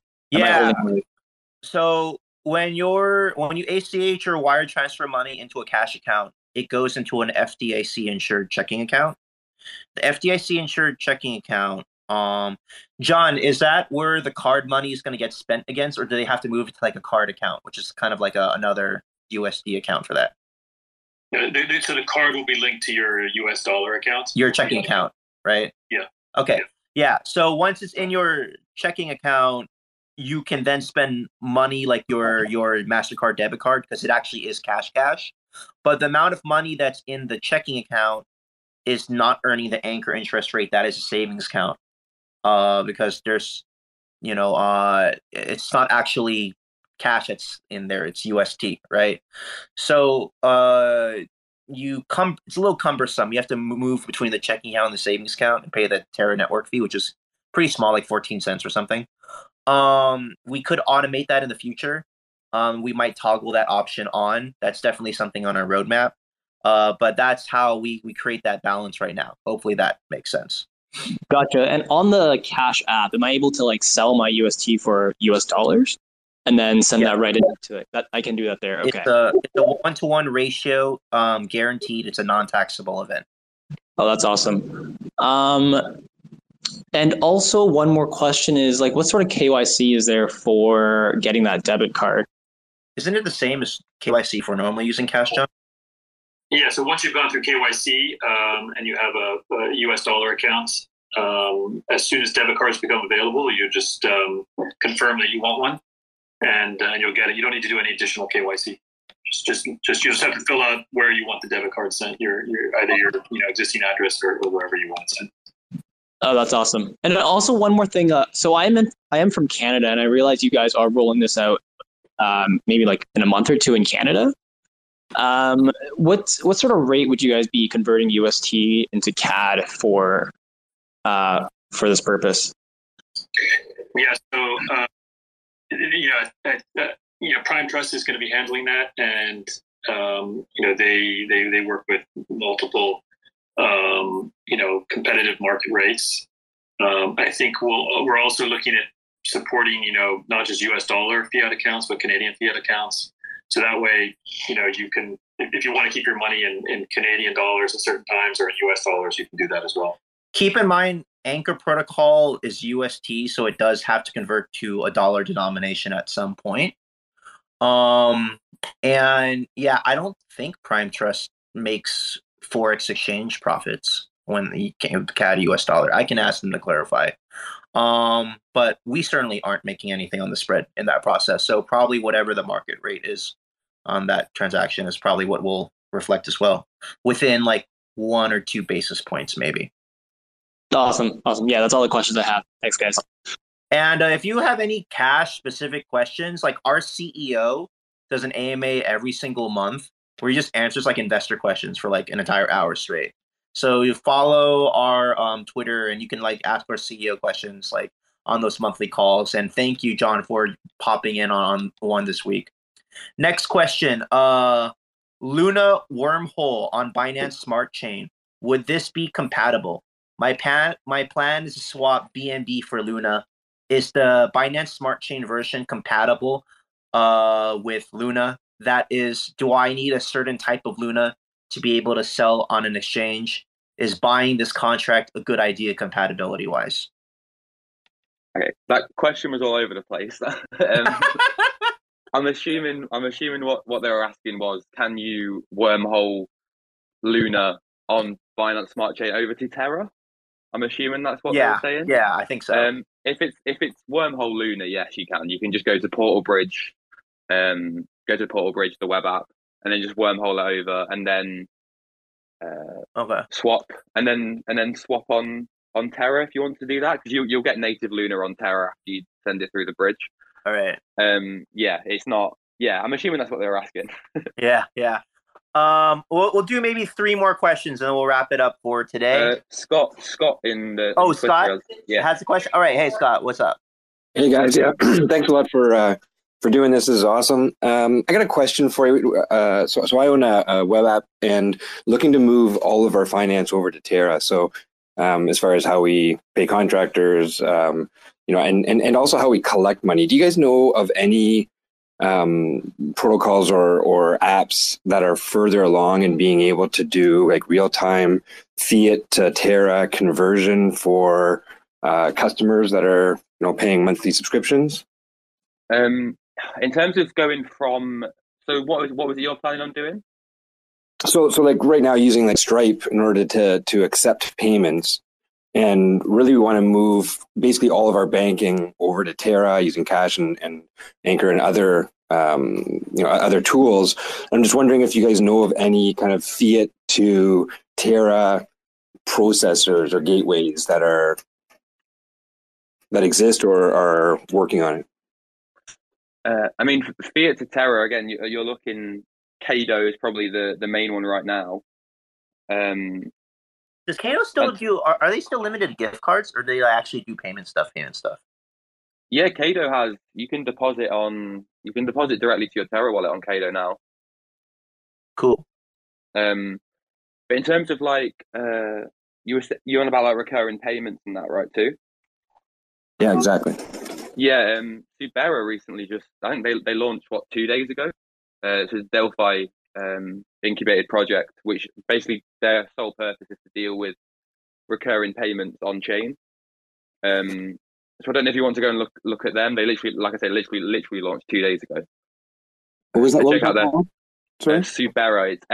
So when you ACH or wire transfer money into a Cash account, it goes into an FDIC insured checking account. The FDIC insured checking account, John, is that where the card money is going to get spent against, or do they have to move it to like a card account, which is kind of like another USD account for that? So the card will be linked to your US dollar account? Your checking account, right? Yeah. Okay. Yeah. So once it's in your checking account, you can then spend money like your MasterCard debit card, because it actually is cash. But the amount of money that's in the checking account is not earning the Anchor interest rate that is a savings account, because there's, it's not actually cash that's in there, it's UST, right? So it's a little cumbersome. You have to move between the checking account and the savings account and pay the Terra network fee, which is pretty small, like 14 cents or something. We could automate that in the future. We might toggle that option on. That's definitely something on our roadmap. But that's how we create that balance right now. Hopefully that makes sense. Gotcha. And on the Cash app, am I able to like sell my UST for US dollars and then send that right into it? That I can do that there. Okay. It's a 1-to-1 ratio, guaranteed. It's a non-taxable event. Oh, that's awesome. And also one more question is like, what sort of KYC is there for getting that debit card? Isn't it the same as KYC for normally using Cash, John? Yeah, so once you've gone through KYC and you have a US dollar account, as soon as debit cards become available, you just confirm that you want one, and you'll get it. You don't need to do any additional KYC. You just have to fill out where you want the debit card sent. Either your existing address or wherever you want it sent. Oh, that's awesome. And also one more thing. So I am from Canada, and I realize you guys are rolling this out maybe like in a month or two in Canada. What sort of rate would you guys be converting UST into CAD for this purpose? Yeah, so Prime Trust is going to be handling that, and they work with multiple competitive market rates. I think we're also looking at supporting not just US dollar fiat accounts but Canadian fiat accounts. So that way, you can, if you want to keep your money in Canadian dollars at certain times or in US dollars, you can do that as well. Keep in mind, Anchor Protocol is UST, so it does have to convert to a dollar denomination at some point. And yeah, I don't think Prime Trust makes Forex exchange profits when you can CAD US dollar. I can ask them to clarify. But we certainly aren't making anything on the spread in that process. So probably whatever the market rate is on that transaction is probably what will reflect as well, within like 1 or 2 basis points, maybe. Awesome. Yeah, that's all the questions I have. Thanks, guys. And if you have any cash specific questions, like our CEO does an AMA every single month where he just answers like investor questions for like an entire hour straight. So you follow our Twitter and you can like ask our CEO questions like on those monthly calls. And thank you, John, for popping in on one this week. Next question. Luna wormhole on Binance Smart Chain. Would this be compatible? My plan is to swap BNB for Luna. Is the Binance Smart Chain version compatible with Luna? That is, do I need a certain type of Luna to be able to sell on an exchange? Is buying this contract a good idea compatibility-wise? Okay, that question was all over the place. I'm assuming what they were asking was, can you wormhole Luna on Binance Smart Chain over to Terra? I'm assuming that's what they were saying. Yeah, I think so. If it's wormhole Luna, yes, you can. You can just go to Portal Bridge, the web app, and then just wormhole it over, and then swap, and then swap on Terra if you want to do that, because you'll get native Luna on Terra after you send it through the bridge. All right. Yeah, it's not. Yeah, I'm assuming that's what they were asking. Yeah. We'll do maybe 3 more questions and then we'll wrap it up for today. Scott in the Scott has a question. All right, hey Scott, what's up? Hey guys, yeah, thanks a lot for doing this. This is awesome. I got a question for you. So I own a web app and looking to move all of our finance over to Terra. So as far as how we pay contractors, and also how we collect money. Do you guys know of any protocols or apps that are further along in being able to do like real-time fiat to Terra conversion for customers that are paying monthly subscriptions? In terms of going from, so what was it you're planning on doing? So like right now using like Stripe in order to accept payments, and really we want to move basically all of our banking over to Terra using Cash and Anchor and other other tools. I'm just wondering if you guys know of any kind of fiat to Terra processors or gateways that exist or are working on it? I mean, Fiat to Terra, again, you're looking, Kado is probably the main one right now. Does Kado still do? Are they still limited gift cards, or do they actually do payment stuff? Yeah, Kado has. You can deposit directly to your Terra wallet on Kado now. Cool. But in terms of like, you're on about like recurring payments and that, right? Too. Yeah, exactly. Yeah, Subera recently I think they launched 2 days ago. It's a Delphi incubated project, which basically their sole purpose is to deal with recurring payments on chain. So I don't know if you want to go and look at them. They literally, like I said, literally launched 2 days ago. What was that? So what check out there. Sorry? Subera. It's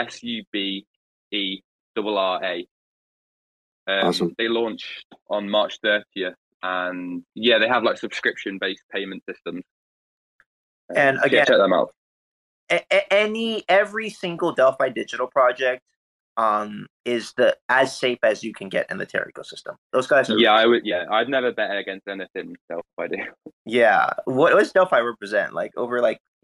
SUBERRA. Awesome. They launched on March 30th, and yeah, they have like subscription-based payment systems. And again, check them out. Every single Delphi digital project is as safe as you can get in the Terra ecosystem. Those guys are. Yeah, I would. Yeah, I'd never bet against anything Delphi do. Yeah, what does Delphi represent? Like over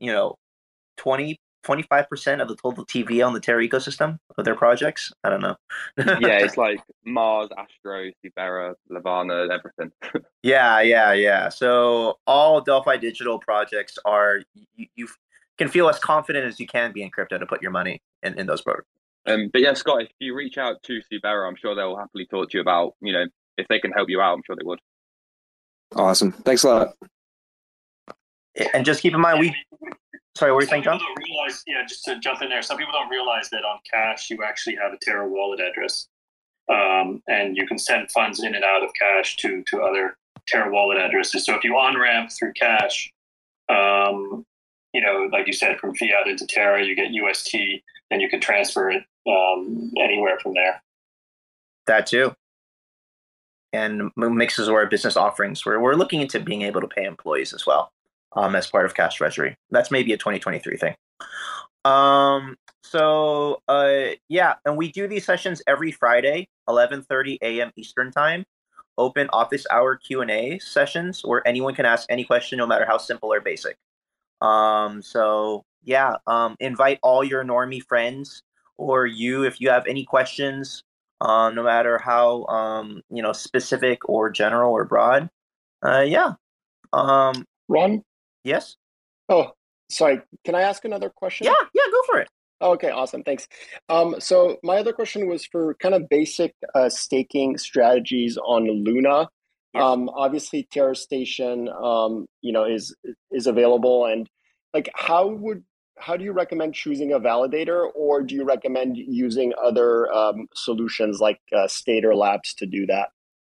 25% of the total TV on the Terra ecosystem of their projects? I don't know. Yeah, it's like Mars, Astro, Subera, Levana, everything. Yeah. So all Delphi digital projects are you can feel as confident as you can be in crypto to put your money in those programs. But yeah, Scott, if you reach out to Subera, I'm sure they'll happily talk to you about, if they can help you out, I'm sure they would. Awesome. Thanks a lot. And just keep in mind, sorry, what were you saying, John? Don't realize, just to jump in there, some people don't realize that on Cash, you actually have a Terra wallet address. And you can send funds in and out of Cash to other Terra wallet addresses. So if you on-ramp through Cash, like you said, from fiat into Terra, you get UST, and you can transfer it anywhere from there. That too. And mixes our business offerings. We're looking into being able to pay employees as well as part of Cash Treasury. That's maybe a 2023 thing. And we do these sessions every Friday, 11:30 a.m. Eastern Time. Open office hour Q&A sessions where anyone can ask any question, no matter how simple or basic. Invite all your normie friends, or if you have any questions, no matter how specific or general or broad. Ron? Yes. Oh, sorry. Can I ask another question? Yeah, go for it. Okay, awesome. Thanks. So my other question was for kind of basic staking strategies on Luna. Yes. Obviously, Terra Station, is available, and like how do you recommend choosing a validator, or do you recommend using other solutions like Stader Labs to do that?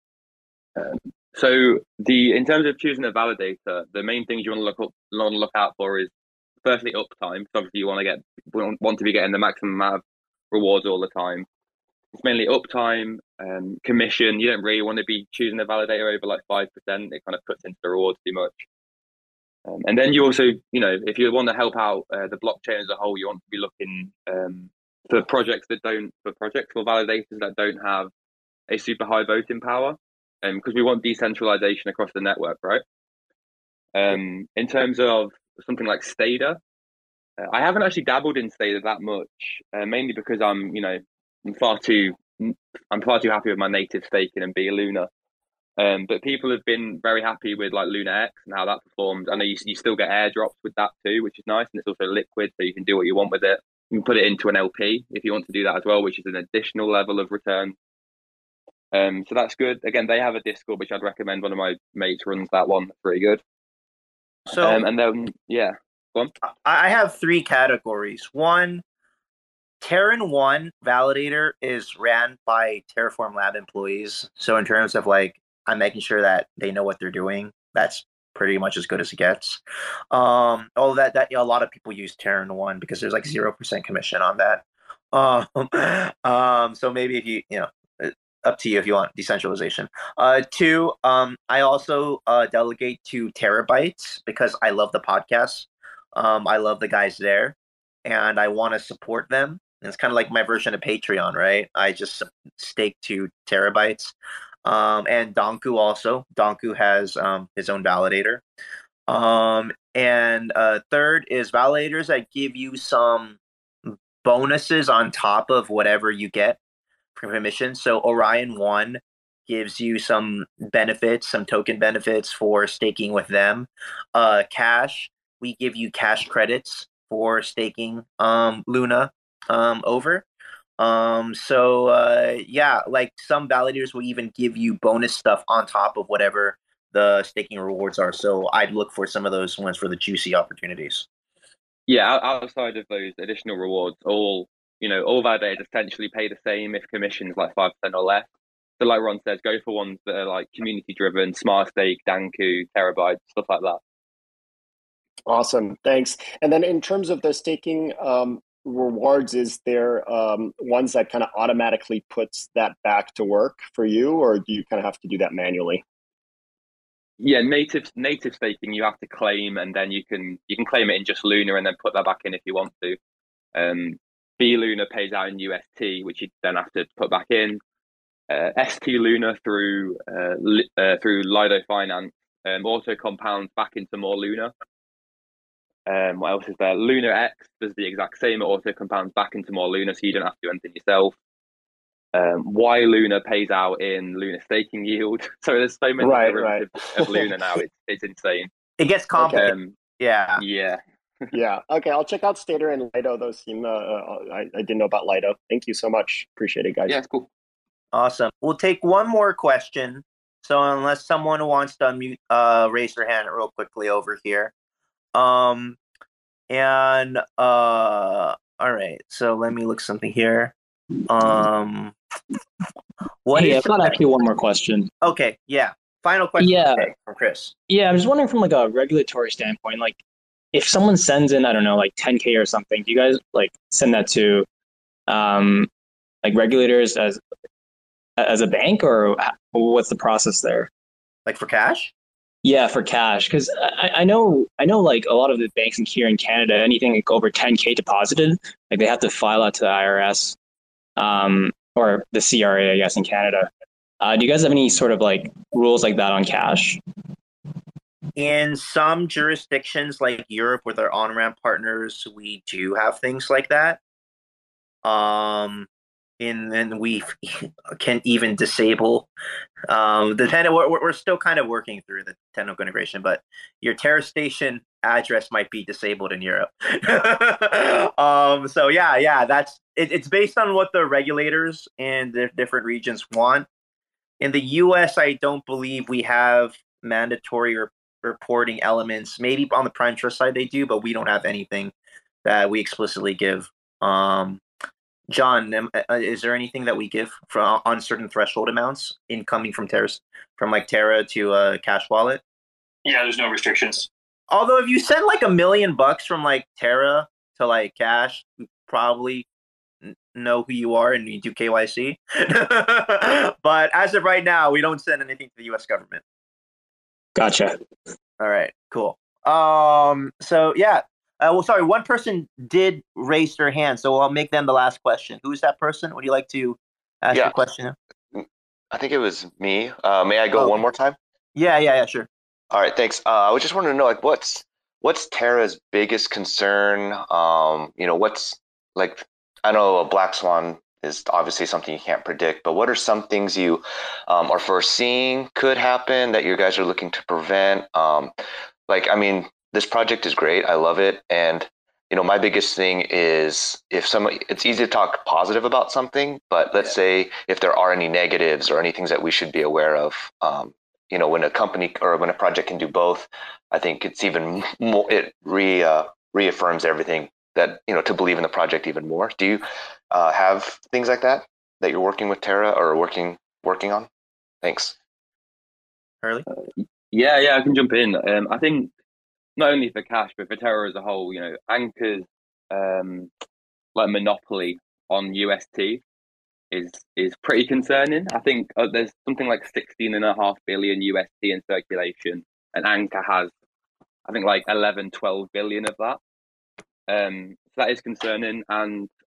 So in terms of choosing a validator, the main things you want to look out for is firstly uptime. So obviously you want to be getting the maximum amount of rewards all the time. It's mainly uptime, commission. You don't really want to be choosing a validator over like 5%. It kind of puts into the rewards too much. And then you also, if you want to help out the blockchain as a whole, you want to be looking for validators that don't have a super high voting power, because we want decentralization across the network, right? In terms of something like Stader, I haven't actually dabbled in Stader that much, mainly because I'm far too happy with my native staking and Be Luna. But people have been very happy with like Luna X and how that performs. I know you still get airdrops with that too, which is nice, and it's also liquid, so you can do what you want with it. You can put it into an LP if you want to do that as well, which is an additional level of return. So that's good. Again, they have a Discord, which I'd recommend. One of my mates runs that one. That's pretty good. So and then go on. I have 3 categories. One, Terran 1 validator is ran by Terraform Lab employees. So in terms of I'm making sure that they know what they're doing. That's pretty much as good as it gets. A lot of people use Terran 1 because there's 0% commission on that. So maybe if you up to you if you want decentralization. 2, I also delegate to Terabytes because I love the podcast. I love the guys there, and I want to support them. It's kind of like my version of Patreon, right? I just stake 2 terabytes. And Donku also. Donku has his own validator. And third is validators that give you some bonuses on top of whatever you get from permission. So Orion 1 gives you some benefits, some token benefits for staking with them. Cash, we give you cash credits for staking Luna over. Yeah, like some validators will even give you bonus stuff on top of whatever the staking rewards are. So I'd look for some of those ones for the juicy opportunities. Yeah, outside of those additional rewards, all validators essentially pay the same if commission's like 5% or less. So like Ron says, go for ones that are like community driven, Smart Stake, Danku, Terabyte, stuff like that. Awesome, thanks. And then in terms of the staking rewards, is there ones that kind of automatically puts that back to work for you, or do you kind of have to do that manually? Yeah, native staking you have to claim, and then you can claim it in just Luna and then put that back in if you want to. B Luna pays out in UST, which you then have to put back in. ST Luna through Lido Finance auto compounds back into more Luna. What else is there? Luna X does the exact same. It auto compounds back into more Luna, so you don't have to do anything yourself. Y Luna pays out in Luna staking yield. So there's so many derivatives of Luna now. It's insane. It gets complicated. Yeah. Yeah. Okay, I'll check out Stater and Lido. Those seem I didn't know about Lido. Thank you so much. Appreciate it, guys. Yeah, it's cool. Awesome. We'll take one more question. So unless someone wants to unmute, raise their hand real quickly over here. All right. So let me look something here. I've got actually one more question. Okay. Yeah. Final question today from Chris. Yeah, I'm just wondering from like a regulatory standpoint, like if someone sends in, I don't know, like 10K or something, do you guys like send that to like regulators as a bank, or what's the process there? Like for cash? Yeah, for cash, because I know like a lot of the banks here in Canada, anything like over 10K deposited, like they have to file out to the IRS or the CRA, I guess, in Canada. Do you guys have any sort of like rules like that on cash? In some jurisdictions like Europe with our on-ramp partners, we do have things like that. And then we can even disable the Tenno. We're still kind of working through the Tenno integration, but your Terra Station address might be disabled in Europe. So yeah, that's it's based on what the regulators in the different regions want. In the US, I don't believe we have mandatory reporting elements. Maybe on the Prime Trust side they do, but we don't have anything that we explicitly give. John, is there anything that we give on certain threshold amounts incoming from Terra to a Cash wallet? Yeah, there's no restrictions. Although if you send like $1 million from like Terra to like Cash, we probably know who you are and you do KYC. But as of right now, we don't send anything to the U.S. government. Gotcha. All right, cool. So yeah. Sorry, one person did raise their hand, so I'll make them the last question. Who is that person? Would you like to ask your question? I think it was me. May I go one more time? Yeah, sure. All right, thanks. I was just wondering to know, like, what's Terra's biggest concern? What's like, I know a black swan is obviously something you can't predict, but what are some things you are foreseeing could happen that you guys are looking to prevent? This project is great. I love it. And, my biggest thing is it's easy to talk positive about something, but let's say if there are any negatives or any things that we should be aware of, when a company or when a project can do both, I think it's even more, it reaffirms everything that, to believe in the project even more. Do you have things like that you're working with Terra or working on? Thanks. Hurley? Yeah, I can jump in. I think, not only for Cash, but for Terra as a whole, Anchor's like monopoly on UST is pretty concerning. I think there's something like 16.5 billion UST in circulation, and Anchor has, I think, like 11, 12 billion of that. So that is concerning, and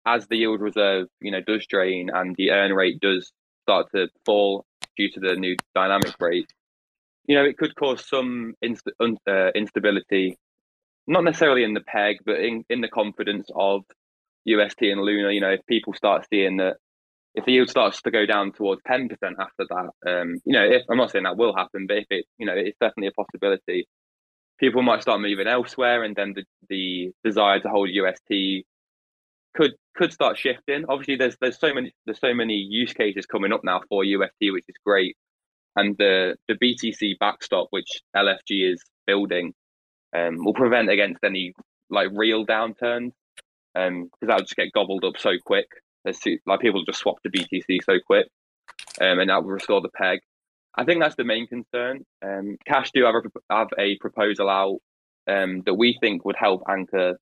as the yield reserve, does drain and the earn rate does start to fall due to the new dynamic rate, it could cause some instability, not necessarily in the peg, but in the confidence of UST and Luna. If people start seeing that, if the yield starts to go down towards 10% after that, if I'm not saying that will happen, but if it, it's definitely a possibility. People might start moving elsewhere, and then the desire to hold UST could start shifting. Obviously, there's so many use cases coming up now for UST, which is great, and the BTC backstop, which LFG is building, will prevent against any like real downturns, because that'll just get gobbled up so quick. Like people just swap to BTC so quick, and that will restore the peg. I think that's the main concern. Cash do have a proposal out that we think would help anchor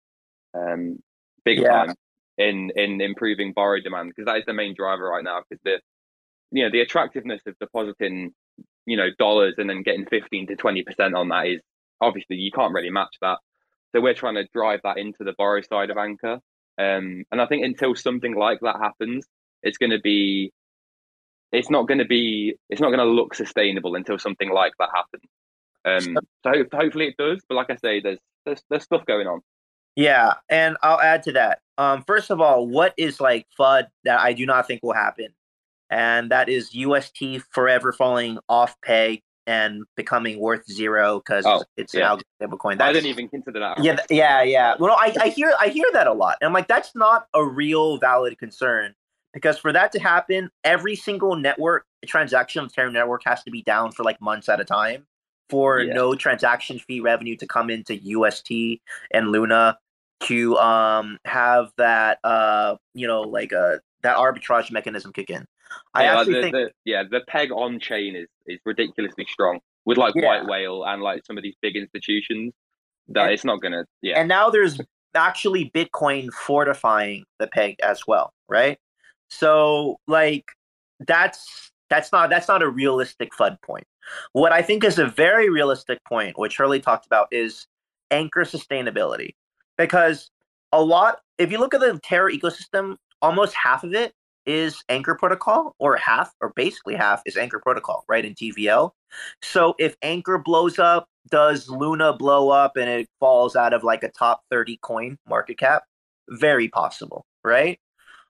big time in improving borrow demand, because that is the main driver right now. Because the attractiveness of depositing dollars and then getting 15 to 20% on that is obviously you can't really match that. So we're trying to drive that into the borrow side of Anchor. And I think until something like that happens, it's not going to look sustainable until something like that happens. So hopefully it does. But like I say, there's stuff going on. Yeah, and I'll add to that. First of all, what is like FUD that I do not think will happen, and that is UST forever falling off peg and becoming worth zero because it's an algorithmic stablecoin. I didn't even consider that. Yeah. Well, I hear that a lot, and I'm like, that's not a real valid concern, because for that to happen, every single network transaction on the Ethereum network has to be down for like months at a time for no transaction fee revenue to come into UST and Luna to have that that arbitrage mechanism kick in. I actually think the peg on chain is ridiculously strong with like White Whale and like some of these big institutions that it's not gonna And now there's actually Bitcoin fortifying the peg as well, right? So like that's not a realistic FUD point. What I think is a very realistic point, which Hurley talked about, is Anchor sustainability. Because if you look at the Terra ecosystem, almost half of it is Anchor protocol, or basically half is Anchor protocol, right, in TVL. So if Anchor blows up, does Luna blow up and it falls out of like a top 30 coin market cap? Very possible, right?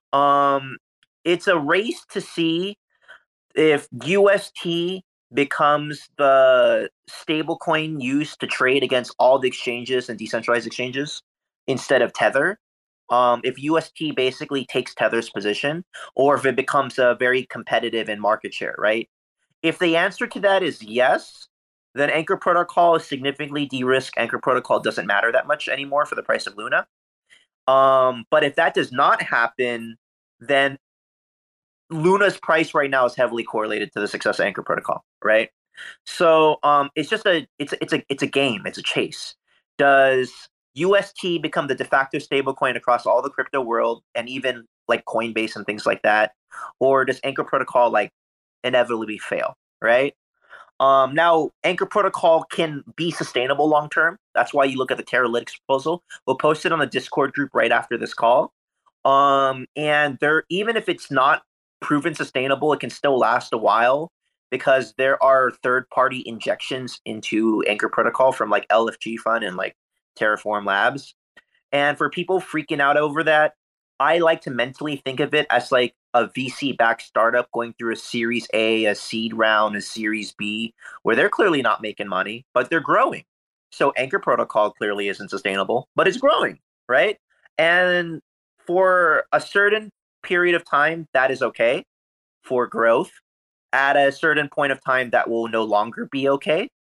It's a race to see if UST becomes the stablecoin used to trade against all the exchanges and decentralized exchanges instead of Tether. If UST basically takes Tether's position, or if it becomes very competitive in market share, right? If the answer to that is yes, then Anchor Protocol is significantly de-risked. Anchor Protocol doesn't matter that much anymore for the price of Luna. But if that does not happen, then Luna's price right now is heavily correlated to the success of Anchor Protocol, right? So it's just it's a game, it's a chase. Does UST become the de facto stablecoin across all the crypto world, and even like Coinbase and things like that, or does Anchor Protocol like inevitably fail, right? Now Anchor Protocol can be sustainable long term. That's why you look at the Teralytics proposal. We'll post it on the Discord group right after this call. And there, even if it's not proven sustainable, it can still last a while, because there are third-party injections into Anchor Protocol from like LFG Fund and like Terraform Labs. And for people freaking out over that, I like to mentally think of it as like a VC-backed startup going through a Series A, a seed round, a Series B, where they're clearly not making money, but they're growing. So Anchor Protocol clearly isn't sustainable, but it's growing, right? And for a certain period of time, that is okay for growth. At a certain point of time, that will no longer be okay.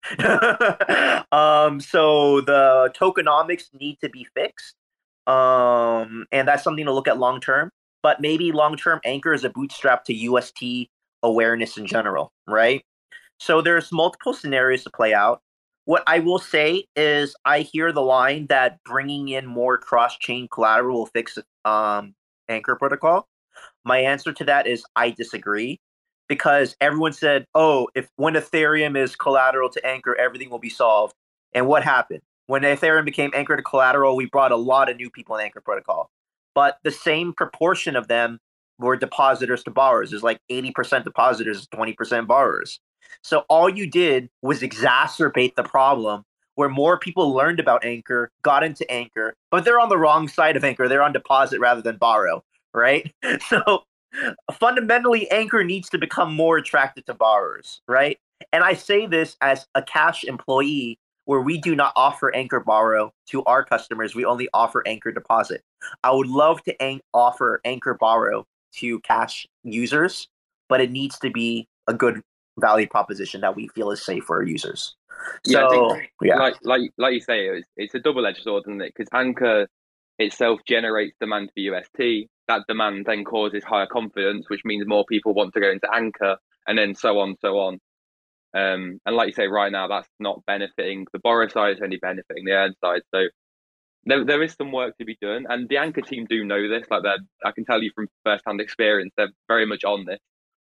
So the tokenomics need to be fixed. And that's something to look at long term. But maybe long term, Anchor is a bootstrap to UST awareness in general, right? So there's multiple scenarios to play out. What I will say is I hear the line that bringing in more cross-chain collateral will fix Anchor Protocol. My answer to that is I disagree, because everyone said, when Ethereum is collateral to Anchor, everything will be solved. And what happened? When Ethereum became Anchor to collateral, we brought a lot of new people in Anchor Protocol. but the same proportion of them were depositors to borrowers. There's like 80% depositors, 20% borrowers. So all you did was exacerbate the problem where more people learned about Anchor, got into Anchor, but they're on the wrong side of Anchor. They're on deposit rather than borrow, right? So fundamentally, Anchor needs to become more attractive to borrowers, right? And I say this as a Cash employee where we do not offer Anchor Borrow to our customers. We only offer Anchor Deposit. I would love to offer Anchor Borrow to Cash users, but it needs to be a good value proposition that we feel is safe for our users. Yeah, So, I think, like you say, it's a double-edged sword, isn't it? Because Anchor itself generates demand for UST. That demand then causes higher confidence, which means more people want to go into Anchor, and then so on, so on. And like you say, right now, that's not benefiting the borrow side, it's only benefiting the earn side. So there is some work to be done. And the Anchor team do know this. Like, I can tell you from first-hand experience, they're very much on this.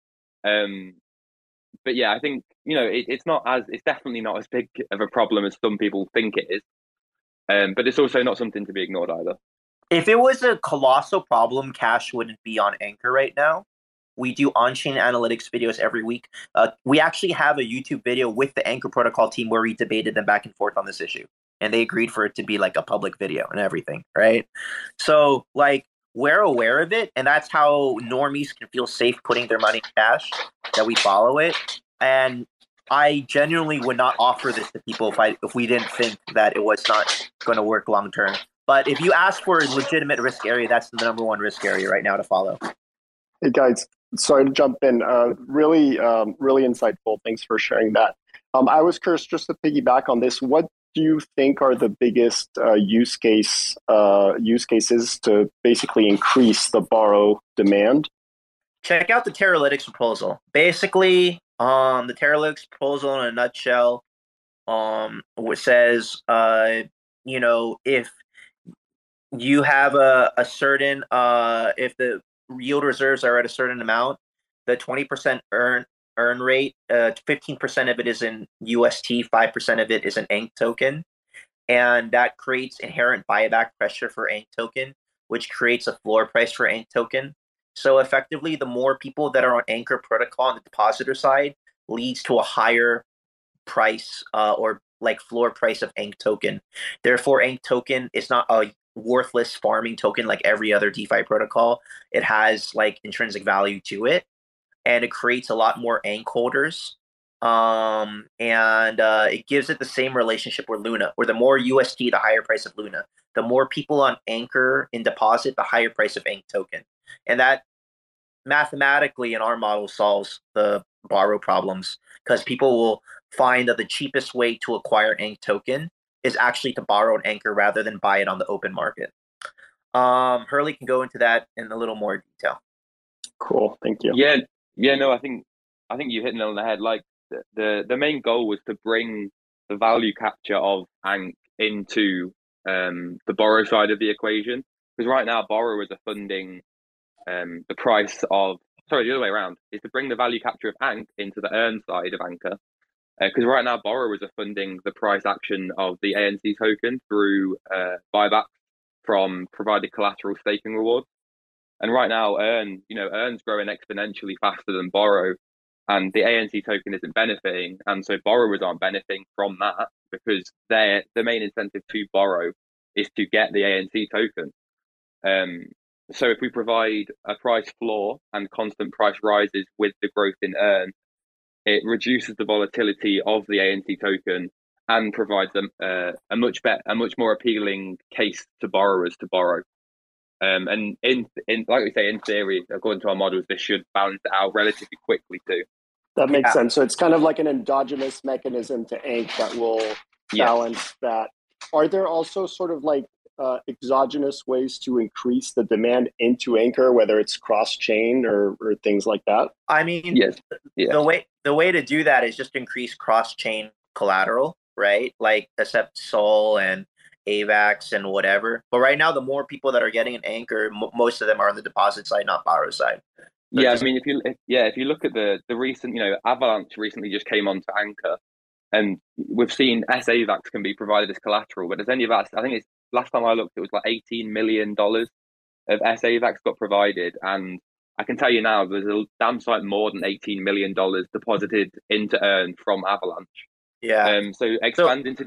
But yeah, I think, it's definitely not as big of a problem as some people think it is. But it's also not something to be ignored either. If it was a colossal problem, Cash wouldn't be on Anchor right now. We do on-chain analytics videos every week. We actually have a YouTube video with the Anchor Protocol team where we debated them back and forth on this issue. And they agreed for it to be like a public video and everything, right? So, like, we're aware of it, and that's how normies can feel safe putting their money in Cash, that we follow it. And I genuinely would not offer this to people if we didn't think that it was not going to work long term. But if you ask for a legitimate risk area, that's the number one risk area right now to follow. Hey guys, sorry to jump in. Really insightful. Thanks for sharing that. I was curious, just to piggyback on this, what do you think are the biggest use cases to basically increase the borrow demand? Check out the Teralytics proposal. Basically, the Teralytics proposal in a nutshell, which says, if you have a certain, if the yield reserves are at a certain amount, the 20% earn rate, 15% of it is in UST, 5% of it is an ANK token, and that creates inherent buyback pressure for ANK token, which creates a floor price for ANK token. So effectively, the more people that are on Anchor Protocol on the depositor side leads to a higher price or like floor price of ANK token. Therefore, ANK token is not a worthless farming token like every other DeFi protocol. It has like intrinsic value to it, and it creates a lot more ANK holders. And it gives it the same relationship with Luna, where the more UST, the higher price of Luna. The more people on Anchor in deposit, the higher price of ANK token. And that mathematically in our model solves the borrow problems, because people will find that the cheapest way to acquire ANK token is actually to borrow an Anchor rather than buy it on the open market. Hurley can go into that in a little more detail. Cool, thank you. Yeah, no, I think you hit it on the head. Like the main goal was to bring the value capture of ANK into the borrow side of the equation, because right now borrowers are funding the price of, sorry, the other way around, is to bring the value capture of ANK into the earn side of Anchor. Because right now borrowers are funding the price action of the ANC token through buybacks from provided collateral staking rewards. And right now Earn's growing exponentially faster than borrow, and the ANC token isn't benefiting, and so borrowers aren't benefiting from that, because the main incentive to borrow is to get the ANC token. So if we provide a price floor and constant price rises with the growth in Earn, it reduces the volatility of the ANC token and provides them a much more appealing case to borrowers to borrow. And in like we say, in theory, according to our models, this should balance it out relatively quickly too. That makes sense. So it's kind of like an endogenous mechanism to ANK that will balance that. Are there also sort of like exogenous ways to increase the demand into Anchor, whether it's cross-chain or things like that? I mean, the way to do that is just increase cross-chain collateral, right? Like accept Sol and AVAX and whatever. But right now, the more people that are getting an Anchor, most of them are on the deposit side, not borrow side. So I mean, if you look at the recent, Avalanche recently just came onto Anchor, and we've seen SAVAX can be provided as collateral, but there's only about, I think it's, last time I looked, it was like $18 million of SAVAX got provided, and I can tell you now, there's a damn sight more than $18 million deposited into Earn from Avalanche. Yeah. So expand into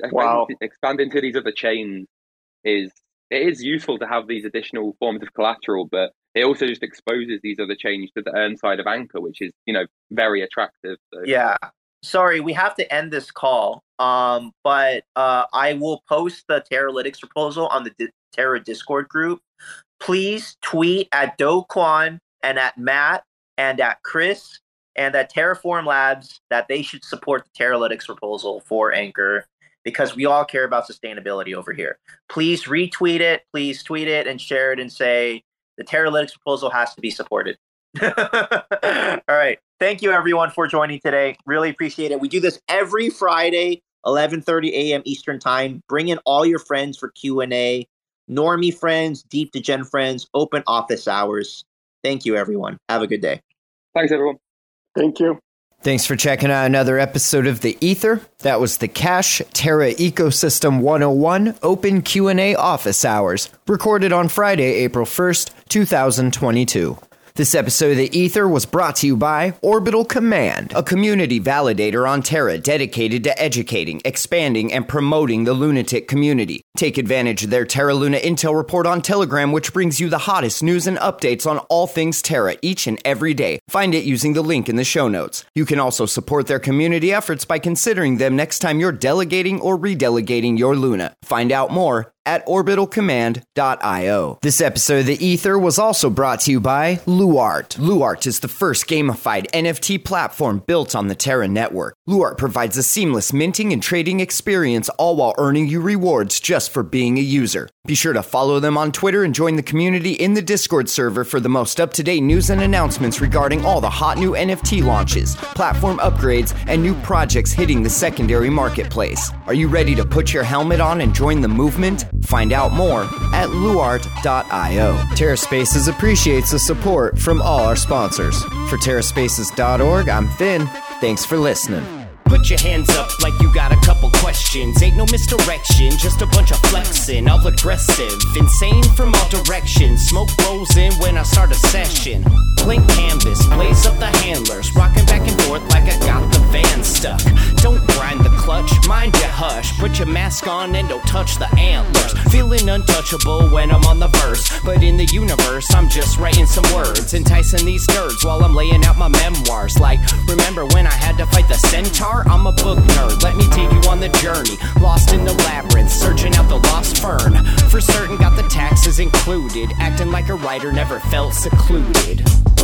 these other chains is useful to have these additional forms of collateral, but it also just exposes these other chains to the Earn side of Anchor, which is, very attractive. So. Yeah. Sorry, we have to end this call. But I will post the Teralytics proposal on the Terra Discord group. Please tweet at Do Kwon and at Matt and at Chris and at Terraform Labs that they should support the Teralytics proposal for Anchor, because we all care about sustainability over here. Please retweet it, please tweet it and share it and say the Teralytics proposal has to be supported. All right. Thank you, everyone, for joining today. Really appreciate it. We do this every Friday, 11:30 a.m. Eastern Time. Bring in all your friends for Q&A. Normie friends, Deep to Gen friends, open office hours. Thank you, everyone. Have a good day. Thanks, everyone. Thank you. Thanks for checking out another episode of The Ether. That was the Cash Terra Ecosystem 101 Open Q&A Office Hours, recorded on Friday, April 1st, 2022. This episode of The Ether was brought to you by Orbital Command, a community validator on Terra dedicated to educating, expanding, and promoting the lunatic community. Take advantage of their Terra Luna Intel report on Telegram, which brings you the hottest news and updates on all things Terra each and every day. Find it using the link in the show notes. You can also support their community efforts by considering them next time you're delegating or redelegating your Luna. Find out more at orbitalcommand.io. This episode of The Ether was also brought to you by Luart. Luart is the first gamified NFT platform built on the Terra network. Luart provides a seamless minting and trading experience, all while earning you rewards just for being a user. Be sure to follow them on Twitter and join the community in the Discord server for the most up-to-date news and announcements regarding all the hot new NFT launches, platform upgrades, and new projects hitting the secondary marketplace. Are you ready to put your helmet on and join the movement? Find out more at luart.io. TerraSpaces appreciates the support from all our sponsors. For TerraSpaces.org, I'm Finn. Thanks for listening. Put your hands up like you got a couple questions. Ain't no misdirection, just a bunch of flexing. All aggressive, insane from all directions. Smoke rolls in when I start a session. Blank canvas, blaze up the handlers. Rocking back and forth like I got the van stuck. Don't grind the clutch, mind your hush. Put your mask on and don't touch the antlers. Feeling untouchable when I'm on the verse. But in the universe, I'm just writing some words. Enticing these nerds while I'm laying out my memoirs. Like, remember when I had to fight the centaur? I'm a book nerd, let me take you on the journey. Lost in the labyrinth, searching out the lost fern. For certain got the taxes included. Acting like a writer, never felt secluded.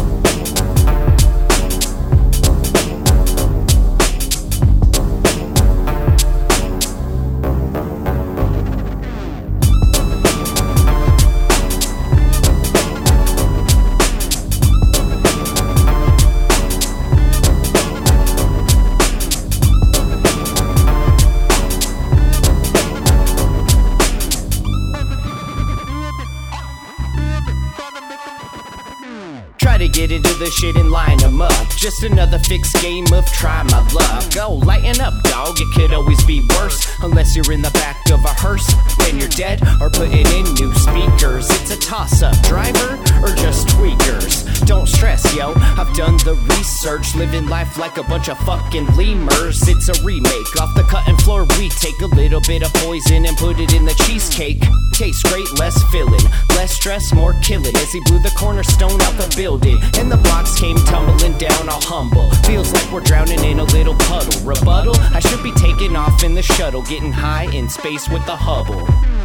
Get into the shit and line them up. Just another fixed game of try my luck. Go lighten up, dog, it could always be worse. Unless you're in the back of a hearse when you're dead or putting in new speakers. It's a toss-up, driver or just tweakers. Don't stress, yo, I've done the research. Living life like a bunch of fucking lemurs. It's a remake off the cutting floor. We take a little bit of poison and put it in the cheesecake. Tastes great, less filling, less stress, more killing. As he blew the cornerstone out the building and the blocks came tumbling down, all humble. Feels like we're drowning in a little puddle. Rebuttal? I should be taking off in the shuttle, getting high in space with the Hubble.